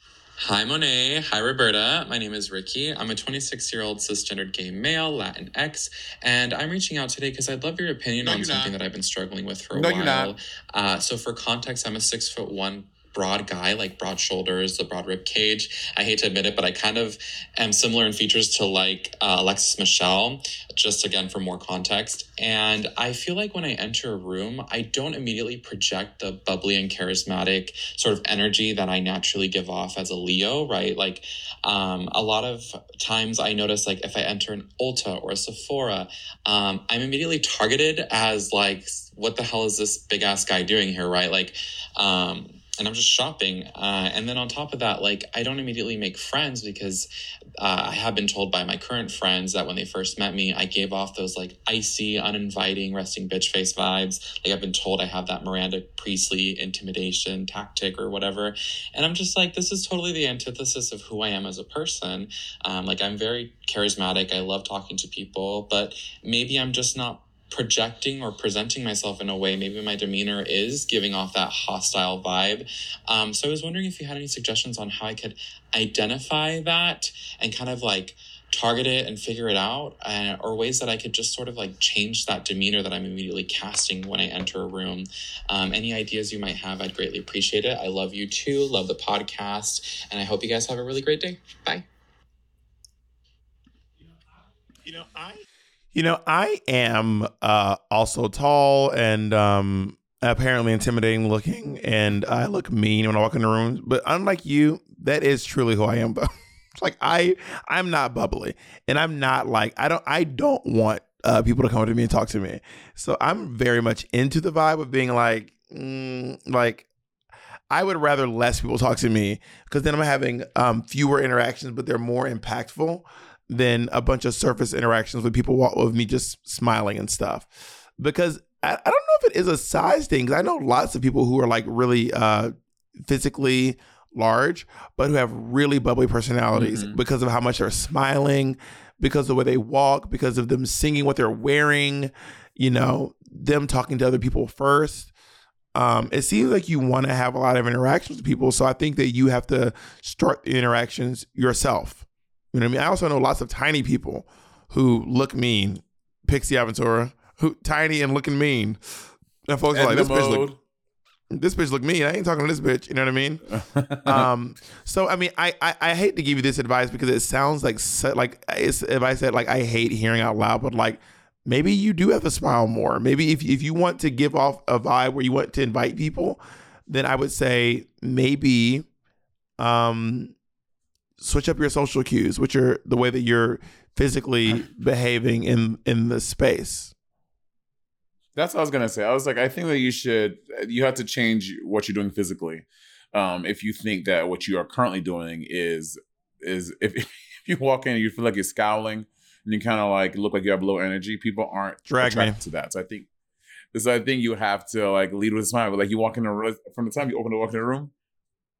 Hi, Monet. Hi, Roberta. My name is Ricky. I'm a twenty-six-year-old cisgendered gay male, Latinx, and I'm reaching out today because I'd love your opinion No, on you're something not. that I've been struggling with for a No, while. you're not. Uh, so for context, I'm a six foot one broad guy, like broad shoulders, the broad rib cage. I hate to admit it, but I kind of am similar in features to like uh, Alexis Michelle, just again for more context. And I feel like when I enter a room, I don't immediately project the bubbly and charismatic sort of energy that I naturally give off as a Leo, right? Like um, a lot of times I notice like if I enter an Ulta or a Sephora, um, I'm immediately targeted as like, what the hell is this big ass guy doing here, right? Like, um, and I'm just shopping. Uh, and then on top of that, like, I don't immediately make friends because uh, I have been told by my current friends that when they first met me, I gave off those like icy, uninviting, resting bitch face vibes. Like I've been told I have that Miranda Priestley intimidation tactic or whatever. And I'm just like, this is totally the antithesis of who I am as a person. Um, like I'm very charismatic. I love talking to people, but maybe I'm just not projecting or presenting myself in a way, maybe my demeanor is giving off that hostile vibe. Um, so I was wondering if you had any suggestions on how I could identify that and kind of like target it and figure it out, uh, or ways that I could just sort of like change that demeanor that I'm immediately casting when I enter a room. Um, any ideas you might have, I'd greatly appreciate it. I love you too, love the podcast, and I hope you guys have a really great day. Bye. You know, I You know, I am uh, also tall and um, apparently intimidating looking, and I look mean when I walk in the room. But unlike you, that is truly who I am. Though, like I, I'm not bubbly, and I'm not like I don't. I don't want uh, people to come up to me and talk to me. So I'm very much into the vibe of being like, mm, like I would rather less people talk to me because then I'm having um, fewer interactions, but they're more impactful than a bunch of surface interactions with people with me just smiling and stuff. Because I, I don't know if it is a size thing, because I know lots of people who are like really uh, physically large, but who have really bubbly personalities mm-hmm. because of how much they're smiling, because of the way they walk, because of them singing what they're wearing, you know, them talking to other people first. Um, it seems like you want to have a lot of interactions with people. So I think that you have to start the interactions yourself. You know what I mean? I also know lots of tiny people who look mean. Pixie Aventura, who tiny and looking mean. And folks are like, this bitch, look, this bitch look mean. I ain't talking to this bitch. You know what I mean? um, so, I mean, I, I I hate to give you this advice because it sounds like, like it's, if I said, like, I hate hearing out loud, but like, maybe you do have to smile more. Maybe if, if you want to give off a vibe where you want to invite people, then I would say maybe um, switch up your social cues, which are the way that you're physically behaving in, in the space. That's what I was going to say. I was like, I think that you should, you have to change what you're doing physically. Um, if you think that what you are currently doing is, is if, if you walk in and you feel like you're scowling and you kind of like look like you have low energy, people aren't Drag attracted me. to that. So I think, so I think you have to like lead with a smile. But like you walk in the room, from the time you open the walk in the room,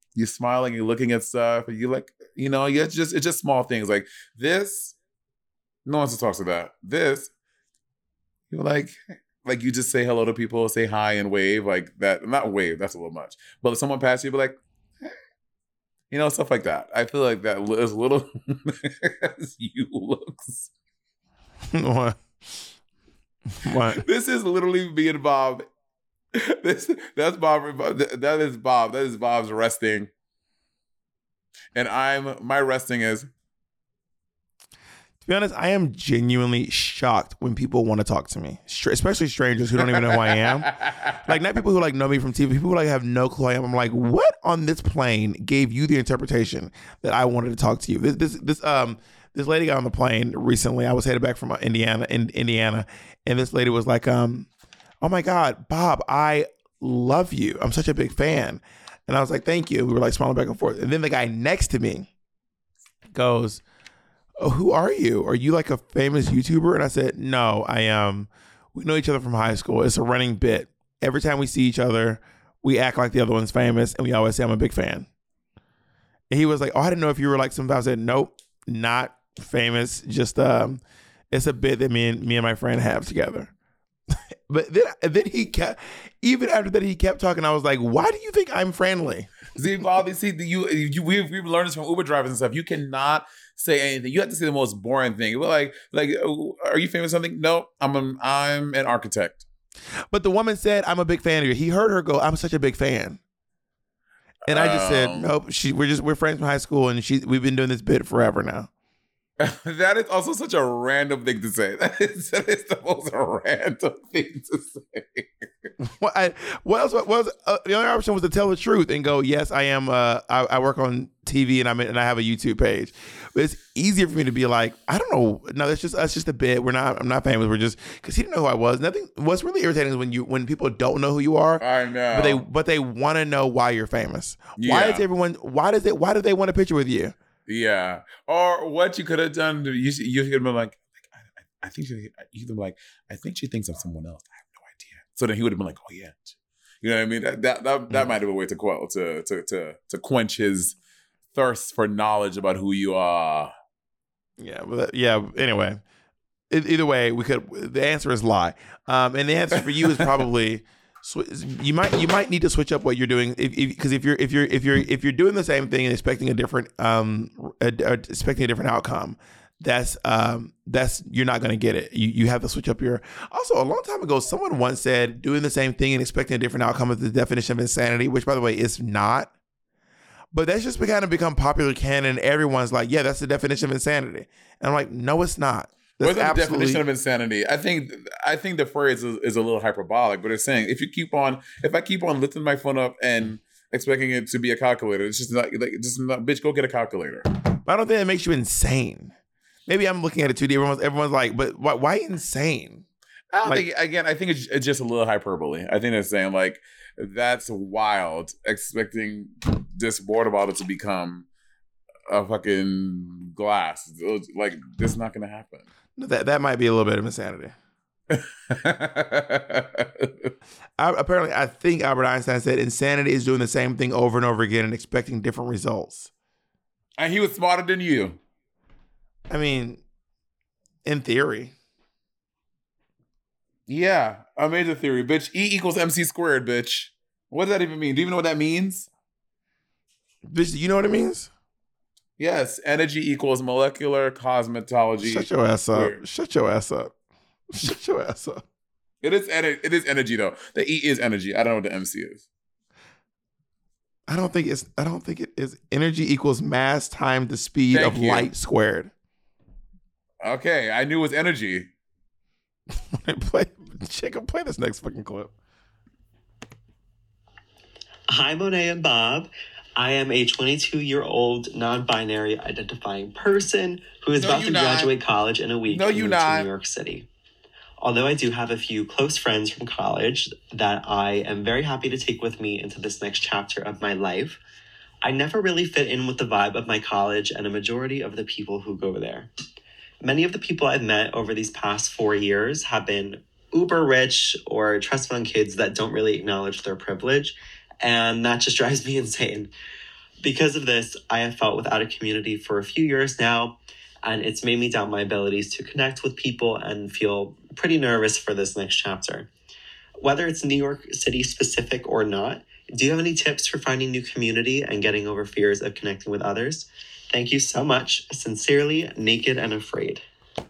you're smiling, you're looking at stuff, and you're like, you know, yeah, it's just it's just small things like this. No one talks to that. This, you're like, like you just say hello to people, say hi and wave like that. Not wave, that's a little much. But if someone passes you, be like, hey. You know, stuff like that. I feel like that is little as you looks. What? What? This is literally me and Bob. This that's Bob. That is Bob. That is Bob's resting, and I'm my resting is. To be honest, I am genuinely shocked when people want to talk to me, especially strangers who don't even know who I am. Like, not people who like know me from T V, people who like have no clue who I am. I'm like, what on this plane gave you the interpretation that I wanted to talk to you? This, this, this, um, this lady got on the plane recently. I was headed back from Indiana, in Indiana, and this lady was like, um, "Oh my God, Bob, I love you. I'm such a big fan." And I was like, "Thank you." We were like smiling back and forth, and then the guy next to me goes, "Oh, who are you? Are you like a famous YouTuber?" And I said, "No, I am. Um, we know each other from high school. It's a running bit. Every time we see each other, we act like the other one's famous, and we always say I'm a big fan." And he was like, "Oh, I didn't know if you were like some." I said, "Nope, not famous. Just um, it's a bit that me and me and my friend have together." But then, then he kept. Even after that, he kept talking. I was like, "Why do you think I'm friendly?" See, Bobby, see, you, you we've we've learned this from Uber drivers and stuff. You cannot say anything. You have to say the most boring thing. We're like, like, are you famous for something? No, I'm an, I'm an architect. But the woman said, "I'm a big fan of you." He heard her go, "I'm such a big fan," and I just um, said, "Nope. She, we're just we're friends from high school, and she we've been doing this bit forever now." That is also such a random thing to say. That is, that is the most random thing to say. What, I, what else? What was uh, the only option was to tell the truth and go, "Yes, I am. Uh, I, I work on T V and I'm and I have a YouTube page." But it's easier for me to be like, "I don't know. No, that's just that's just a bit. We're not. I'm not famous. We're just because he didn't know who I was." Nothing. What's really irritating is when you when people don't know who you are. I know. But they but they want to know why you're famous. Yeah. Why is everyone? Why does it? Why do they want a picture with you? Yeah. Or what you could have done, you, you could have been like, I, I think she, you could have been like, I think she thinks I'm someone else. I have no idea. So then he would have been like, oh yeah. You know what I mean? That that that, that might have been a way to, quell, to, to, to, to quench his thirst for knowledge about who you are. Yeah. Well, that, yeah. Anyway, it, either way, we could, the answer is lie. Um, and the answer for you is probably, you might you might need to switch up what you're doing because if, if, if you're if you're if you're if you're doing the same thing and expecting a different um a, a, expecting a different outcome, that's um that's you're not going to get it. You you have to switch up your. Also, a long time ago, someone once said doing the same thing and expecting a different outcome is the definition of insanity, which by the way is not. But that's just kind of become popular canon. Everyone's like, yeah, that's the definition of insanity, and I'm like, no, it's not. What's the definition of insanity? I think I think the phrase is, is a little hyperbolic, but it's saying if you keep on, if I keep on lifting my phone up and expecting it to be a calculator, it's just not like just not, bitch, go get a calculator. But I don't think that makes you insane. Maybe I'm looking at it too deep. Everyone's everyone's like, but why, why insane? I don't like, think. Again, I think it's, it's just a little hyperbole. I think they're saying like that's wild, expecting this water bottle to become a fucking glass. Like this is not going to happen. That that might be a little bit of insanity. I, apparently, I think Albert Einstein said insanity is doing the same thing over and over again and expecting different results. And he was smarter than you. I mean, in theory. Yeah, a major theory, bitch. E equals mc squared, bitch. What does that even mean? Do you even know what that means? Bitch, do you know what it means? Yes, energy equals molecular cosmetology. Shut your ass up. Shut your ass up. Shut your ass up. It is ener- it is energy though. The E is energy. I don't know what the M C is. I don't think it's I don't think it is energy equals mass times the speed Thank of you. light squared. Okay, I knew it was energy. play Jacob, play this next fucking clip. Hi, Monet and Bob. I am a twenty-two-year-old non-binary identifying person who is No, about you to not. graduate college in a week No, and you move not. to New York City. Although I do have a few close friends from college that I am very happy to take with me into this next chapter of my life, I never really fit in with the vibe of my college and a majority of the people who go there. Many of the people I've met over these past four years have been uber rich or trust fund kids that don't really acknowledge their privilege, and that just drives me insane. Because of this, I have felt without a community for a few years now, and it's made me doubt my abilities to connect with people and feel pretty nervous for this next chapter. Whether it's New York City specific or not, do you have any tips for finding new community and getting over fears of connecting with others? Thank you so much. Sincerely, Naked and Afraid.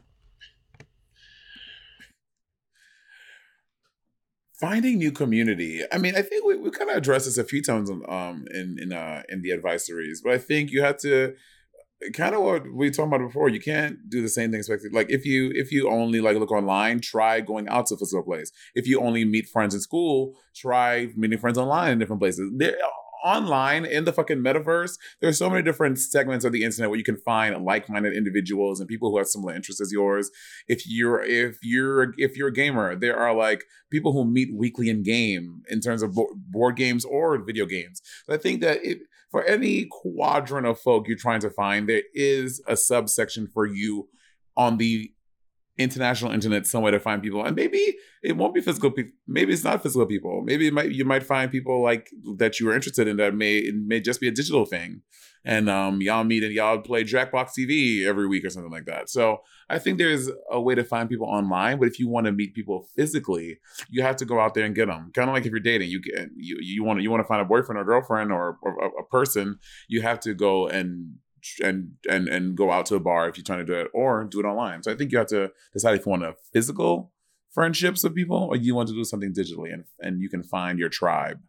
Finding new community. I mean, I think we, we kind of addressed this a few times um, in in uh, in the advisories, but I think you have to kind of what we talked about before. You can't do the same thing expected. Like if you if you only like look online, try going out to a physical place. If you only meet friends in school, try meeting friends online in different places. They're, online in the fucking metaverse, there's so many different segments of the internet where you can find like-minded individuals and people who have similar interests as yours. If you're if you're if you're a gamer, there are like people who meet weekly in game in terms of bo- board games or video games. So I think that if, for any quadrant of folk you're trying to find, there is a subsection for you on the international internet, some way to find people. And maybe it won't be physical people. Maybe it's not physical people. Maybe it might you might find people like that you are interested in that may it may just be a digital thing. And um y'all meet and y'all play Jackbox T V every week or something like that. So I think there's a way to find people online, but if you want to meet people physically, you have to go out there and get them. Kind of like if you're dating, you get you you want to you want to find a boyfriend or girlfriend or, or a, a person, you have to go and and and and go out to a bar if you're trying to do it, or do it online. So I think you have to decide if you want a physical friendships with people or you want to do something digitally, and and you can find your tribe.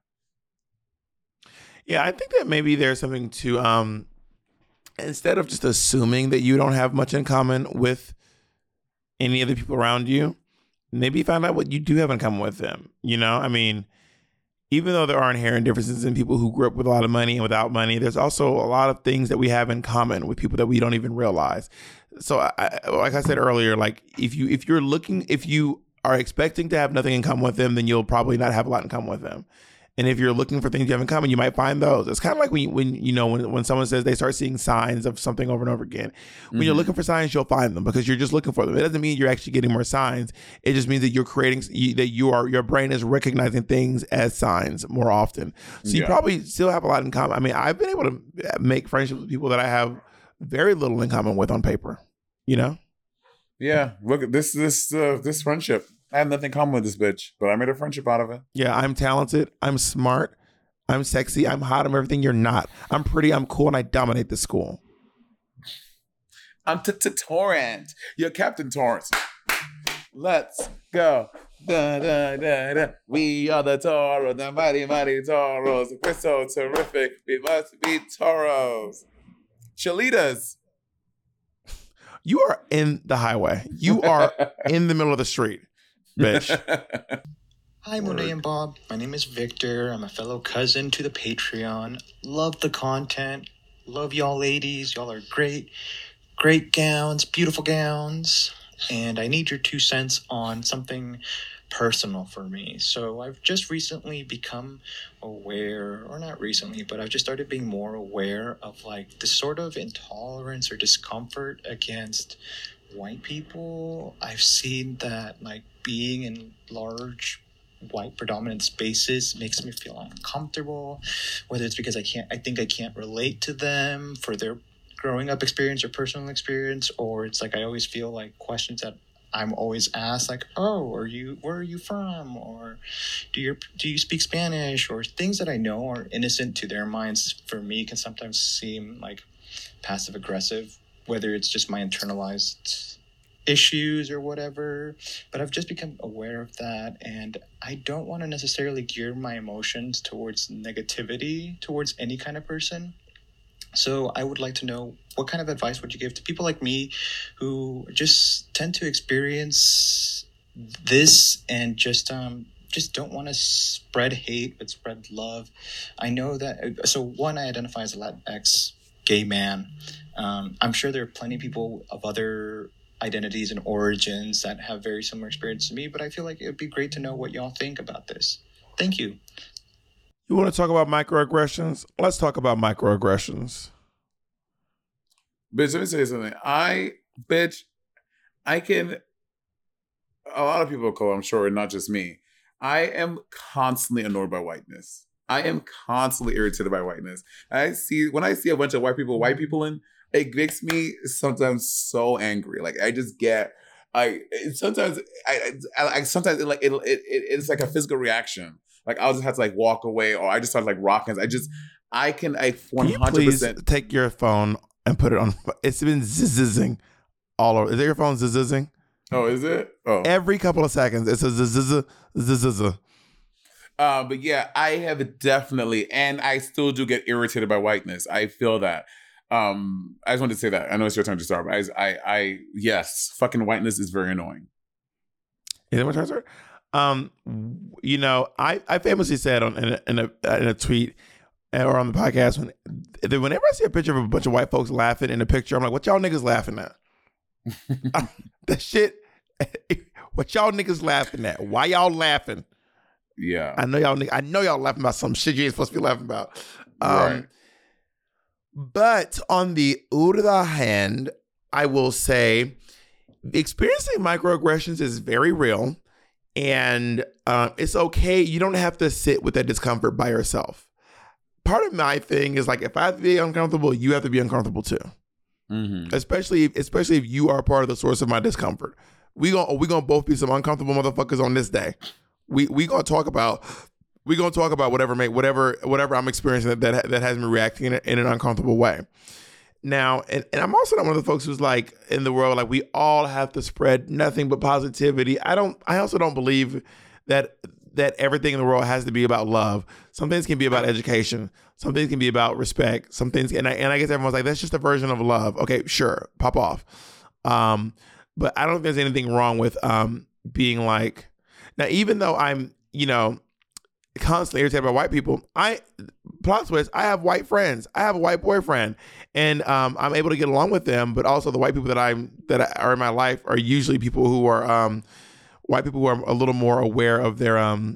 Yeah, I think that maybe there's something to um instead of just assuming that you don't have much in common with any of the people around you, maybe find out what you do have in common with them. You know, I mean, even though there are inherent differences in people who grew up with a lot of money and without money, there's also a lot of things that we have in common with people that we don't even realize. So, I, like I said earlier, like if you if you're looking, if you are expecting to have nothing in common with them, then you'll probably not have a lot in common with them. And if you're looking for things you have in common, you might find those. It's kind of like when, when you know, when, when someone says they start seeing signs of something over and over again. When mm-hmm. you're looking for signs, you'll find them because you're just looking for them. It doesn't mean you're actually getting more signs. It just means that you're creating, that you are, your brain is recognizing things as signs more often. So you yeah. probably still have a lot in common. I mean, I've been able to make friendships with people that I have very little in common with on paper, you know? Yeah. Look at this, this, uh, this friendship. I have nothing in common with this bitch, but I made a friendship out of it. Yeah, I'm talented. I'm smart. I'm sexy. I'm hot. I'm everything you're not. I'm pretty. I'm cool. And I dominate the school. I'm Torrent. You're Captain Torrance. Let's go. Da, da, da, da. We are the Toros, the mighty, mighty Toros. We're so terrific. We must be Toros. Cholitas. You are in the highway. You are in the middle of the street. Bitch. Hi, Monet and Bob. My name is Victor. I'm a fellow cousin to the Patreon. Love the content. Love y'all ladies. Y'all are great. Great gowns. Beautiful gowns. And I need your two cents on something personal for me. So I've just recently become aware, or not recently, but I've just started being more aware of like this sort of intolerance or discomfort against white people. I've seen that like being in large white predominant spaces makes me feel uncomfortable, whether it's because I can't I think I can't relate to them for their growing up experience or personal experience, or it's like I always feel like questions that I'm always asked, like, oh, are you where are you from, or do you do you speak Spanish, or things that I know are innocent to their minds for me can sometimes seem like passive aggressive, whether it's just my internalized issues or whatever. But I've just become aware of that, and I don't want to necessarily gear my emotions towards negativity towards any kind of person. So I would like to know, what kind of advice would you give to people like me who just tend to experience this and just um just don't want to spread hate but spread love? I know that, so one, I identify as a Latinx gay man. um I'm sure there are plenty of people of other identities and origins that have very similar experience to me, but I feel like it would be great to know what y'all think about this. Thank you. You want to talk about microaggressions? Let's talk about microaggressions. Bitch, let me tell you something. I, bitch, I can, a lot of people call, I'm sure, not just me. I am constantly annoyed by whiteness. I am constantly irritated by whiteness. I see when I see a bunch of white people, white people in, it makes me sometimes so angry. Like I just get, I sometimes I, I, I sometimes it like it, it it's like a physical reaction. Like I'll just have to like walk away, or I just start like rocking. I just I can I one hundred percent. Please take your phone and put it on. It's been zizzing all over. Is that your phone zizzing? Oh, is it? Oh, every couple of seconds it's a zzzz zzzz. Uh, but yeah, I have definitely, and I still do get irritated by whiteness. I feel that. Um, I just wanted to say that. I know it's your turn to start, but I, I, I yes, fucking whiteness is very annoying. Is it my turn to start? Um, you know, I, I famously said on in a, in a in a tweet or on the podcast when whenever I see a picture of a bunch of white folks laughing in a picture, I'm like, what y'all niggas laughing at? That shit. What y'all niggas laughing at? Why y'all laughing? Yeah, I know y'all. I know y'all laughing about some shit you ain't supposed to be laughing about. Um, right. But on the other hand, I will say, experiencing microaggressions is very real, and uh, it's okay. You don't have to sit with that discomfort by yourself. Part of my thing is like, if I have to be uncomfortable, you have to be uncomfortable too. Mm-hmm. Especially, especially if you are part of the source of my discomfort. We gonna we gonna both be some uncomfortable motherfuckers on this day. We we gonna talk about we gonna talk about whatever make whatever whatever I'm experiencing that that, that has me reacting in, a, in an uncomfortable way. Now, and, and I'm also not one of the folks who's like in the world like we all have to spread nothing but positivity. I don't. I also don't believe that that everything in the world has to be about love. Some things can be about education. Some things can be about respect. Some things, and I, and I guess everyone's like, that's just a version of love. Okay, sure, pop off. Um, but I don't think there's anything wrong with um being like. Now, even though I'm, you know, constantly irritated by white people, I plot twist, I have white friends. I have a white boyfriend, and um, I'm able to get along with them. But also, the white people that I'm that are in my life are usually people who are um, white people who are a little more aware of their um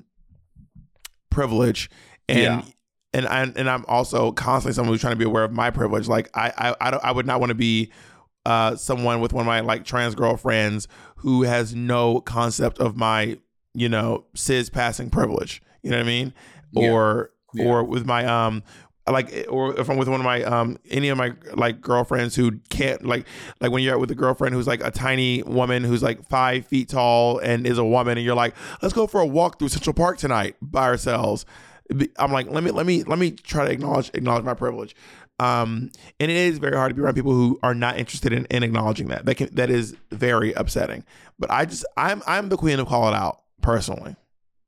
privilege, and yeah. and I and I'm also constantly someone who's trying to be aware of my privilege. Like I I I, don't, I would not want to be. Uh, someone with one of my like trans girlfriends who has no concept of my, you know, cis passing privilege. You know what I mean? Yeah. Or Yeah. or with my um like or if I'm with one of my um any of my like girlfriends who can't like like when you're out with a girlfriend who's like a tiny woman who's like five feet tall and is a woman and you're like, let's go for a walk through Central Park tonight by ourselves. I'm like, let me let me let me try to acknowledge acknowledge my privilege. Um, and it is very hard to be around people who are not interested in, in acknowledging that. That can that is very upsetting. But I just I'm I'm the queen of call it out personally.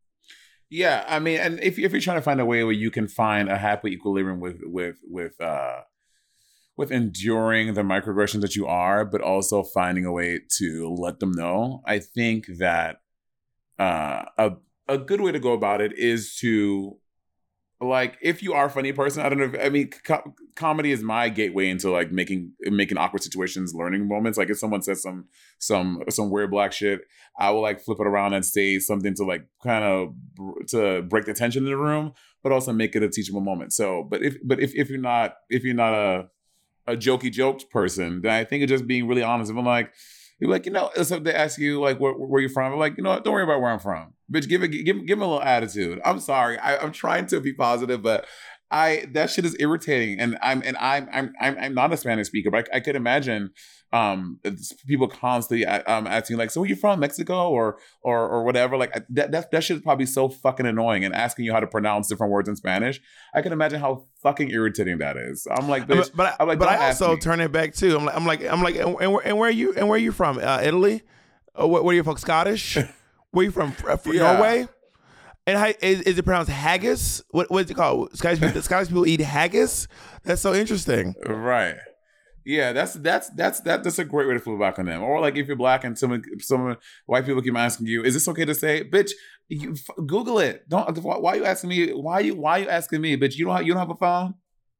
Yeah, I mean, and if if you're trying to find a way where you can find a happy equilibrium with with with uh with enduring the microaggressions that you are, but also finding a way to let them know, I think that uh, a a good way to go about it is to. Like, if you are a funny person, I don't know. If, I mean, co- comedy is my gateway into like making making awkward situations, learning moments. Like, if someone says some some some weird black shit, I will like flip it around and say something to like kind of br- to break the tension in the room, but also make it a teachable moment. So, but if but if if you're not if you're not a a jokey joked person, then I think it's just being really honest. If I'm like. You're like, you know, so they ask you like where, where you're from. I'm like, you know what? Don't worry about where I'm from. Bitch, give it, give, give them a little attitude. I'm sorry. I, I'm trying to be positive, but I that shit is irritating. And I'm and I'm I'm I'm, I'm not a Spanish speaker, but I, I could imagine um people constantly um asking like, so where you from, Mexico or or or whatever. Like that that that shit is probably so fucking annoying. And asking you how to pronounce different words in Spanish, I can imagine how fucking irritating that is. I'm like, bitch, but, but, I'm like, but don't I ask also me. turn it back too. I'm like, I'm like, I'm like, and, and, where, and where are you? And where are you from? Uh, Italy? Uh, where, where are you from? Scottish? Where are you from? From Yeah. Norway? And how, is, is it pronounced haggis? What what is it called? Scottish people, Scottish people eat haggis. That's so interesting. Right. Yeah, that's that's that's that, that's a great way to flip back on them. Or like if you're black and someone some white people keep asking you, "Is this okay to say?" Bitch, you f- Google it. Don't. Why, why are you asking me? Why you Why are you asking me? Bitch, you don't have, you don't have a phone.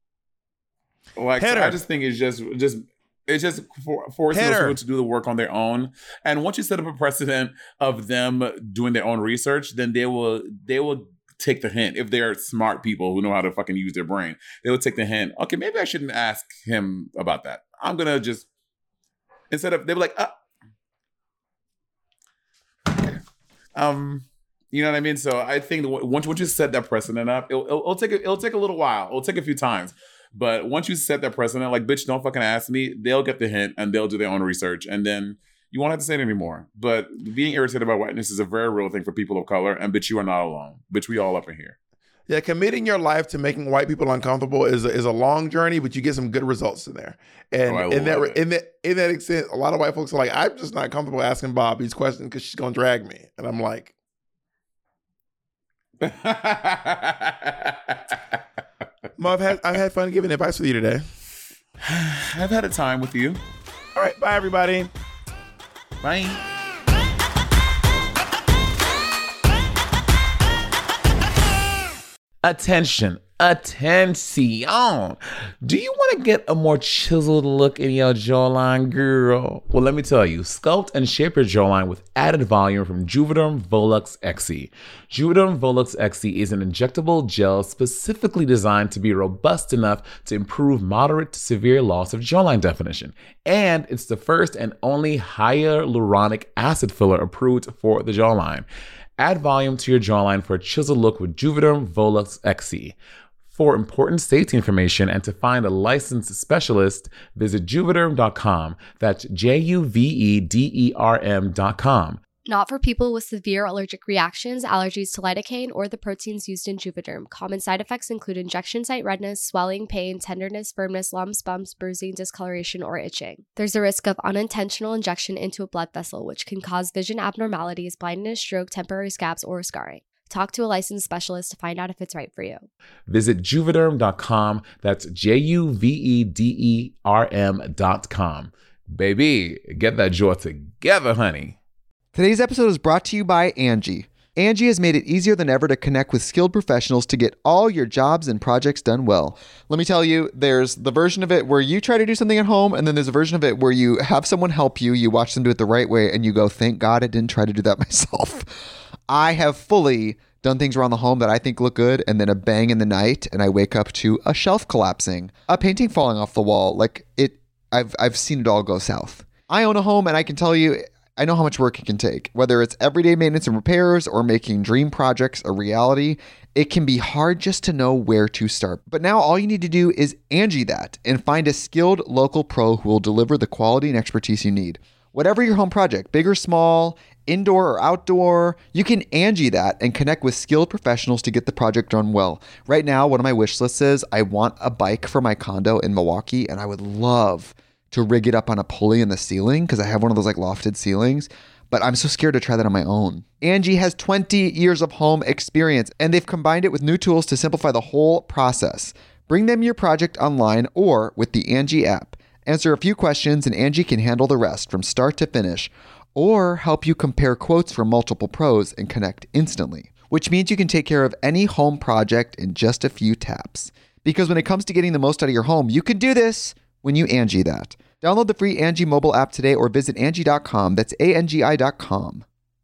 Like so I just think it's just just it's just for, forcing those people to do the work on their own. And once you set up a precedent of them doing their own research, then they will they will. take the hint. If they're smart people who know how to fucking use their brain, they will take the hint. Okay, maybe I shouldn't ask him about that. I'm gonna just instead of they were like, uh, um, You know what I mean? So I think that once once you set that precedent up, it'll, it'll, it'll take a, it'll take a little while. It'll take a few times. But once you set that precedent, like, bitch, don't fucking ask me. They'll get the hint and they'll do their own research, and then you won't have to say it anymore. But being irritated by whiteness is a very real thing for people of color, and bitch, you are not alone. Bitch, we all up in here. Yeah, committing your life to making white people uncomfortable is a, is a long journey, but you get some good results in there. And Oh, I in that love it. in that in that extent, a lot of white folks are like, I'm just not comfortable asking Bob these questions because she's gonna drag me, and I'm like. Mo, I've had I've had fun giving advice with you today. I've had a time with you. All right, bye everybody. Bye. Attention, attention. Do you want to get a more chiseled look in your jawline, girl? Well, let me tell you, sculpt and shape your jawline with added volume from Juvederm Volux X C. Juvederm Volux X C is an injectable gel specifically designed to be robust enough to improve moderate to severe loss of jawline definition. And it's the first and only hyaluronic acid filler approved for the jawline. Add volume to your jawline for a chiseled look with Juvederm Volux X C. For important safety information and to find a licensed specialist, visit juvederm dot com. That's J U V E D E R M dot com. Not for people with severe allergic reactions, allergies to lidocaine, or the proteins used in Juvederm. Common side effects include injection site redness, swelling, pain, tenderness, firmness, lumps, bumps, bruising, discoloration, or itching. There's a risk of unintentional injection into a blood vessel, which can cause vision abnormalities, blindness, stroke, temporary scabs, or scarring. Talk to a licensed specialist to find out if it's right for you. Visit juvederm dot com. That's J U V E D E R M dot com. Baby, get that jaw together, honey. Today's episode is brought to you by Angie. Angie has made it easier than ever to connect with skilled professionals to get all your jobs and projects done well. Let me tell you, there's the version of it where you try to do something at home, and then there's a version of it where you have someone help you, you watch them do it the right way, and you go, thank God I didn't try to do that myself. I have fully done things around the home that I think look good, and then a bang in the night, and I wake up to a shelf collapsing, a painting falling off the wall. Like, it, I've I've seen it all go south. I own a home, and I can tell you, I know how much work it can take. Whether it's everyday maintenance and repairs or making dream projects a reality, it can be hard just to know where to start. But now all you need to do is Angie that and find a skilled local pro who will deliver the quality and expertise you need. Whatever your home project, big or small, indoor or outdoor, you can Angie that and connect with skilled professionals to get the project done well. Right now, one of my wish lists is I want a bike for my condo in Milwaukee, and I would love to rig it up on a pulley in the ceiling because I have one of those like lofted ceilings, but I'm so scared to try that on my own. Angie has twenty years of home experience, and they've combined it with new tools to simplify the whole process. Bring them your project online or with the Angie app. Answer a few questions and Angie can handle the rest from start to finish, or help you compare quotes from multiple pros and connect instantly, which means you can take care of any home project in just a few taps. Because when it comes to getting the most out of your home, you can do this when you Angie that. Download the free Angie mobile app today or visit Angie dot com. That's A N G I dot com.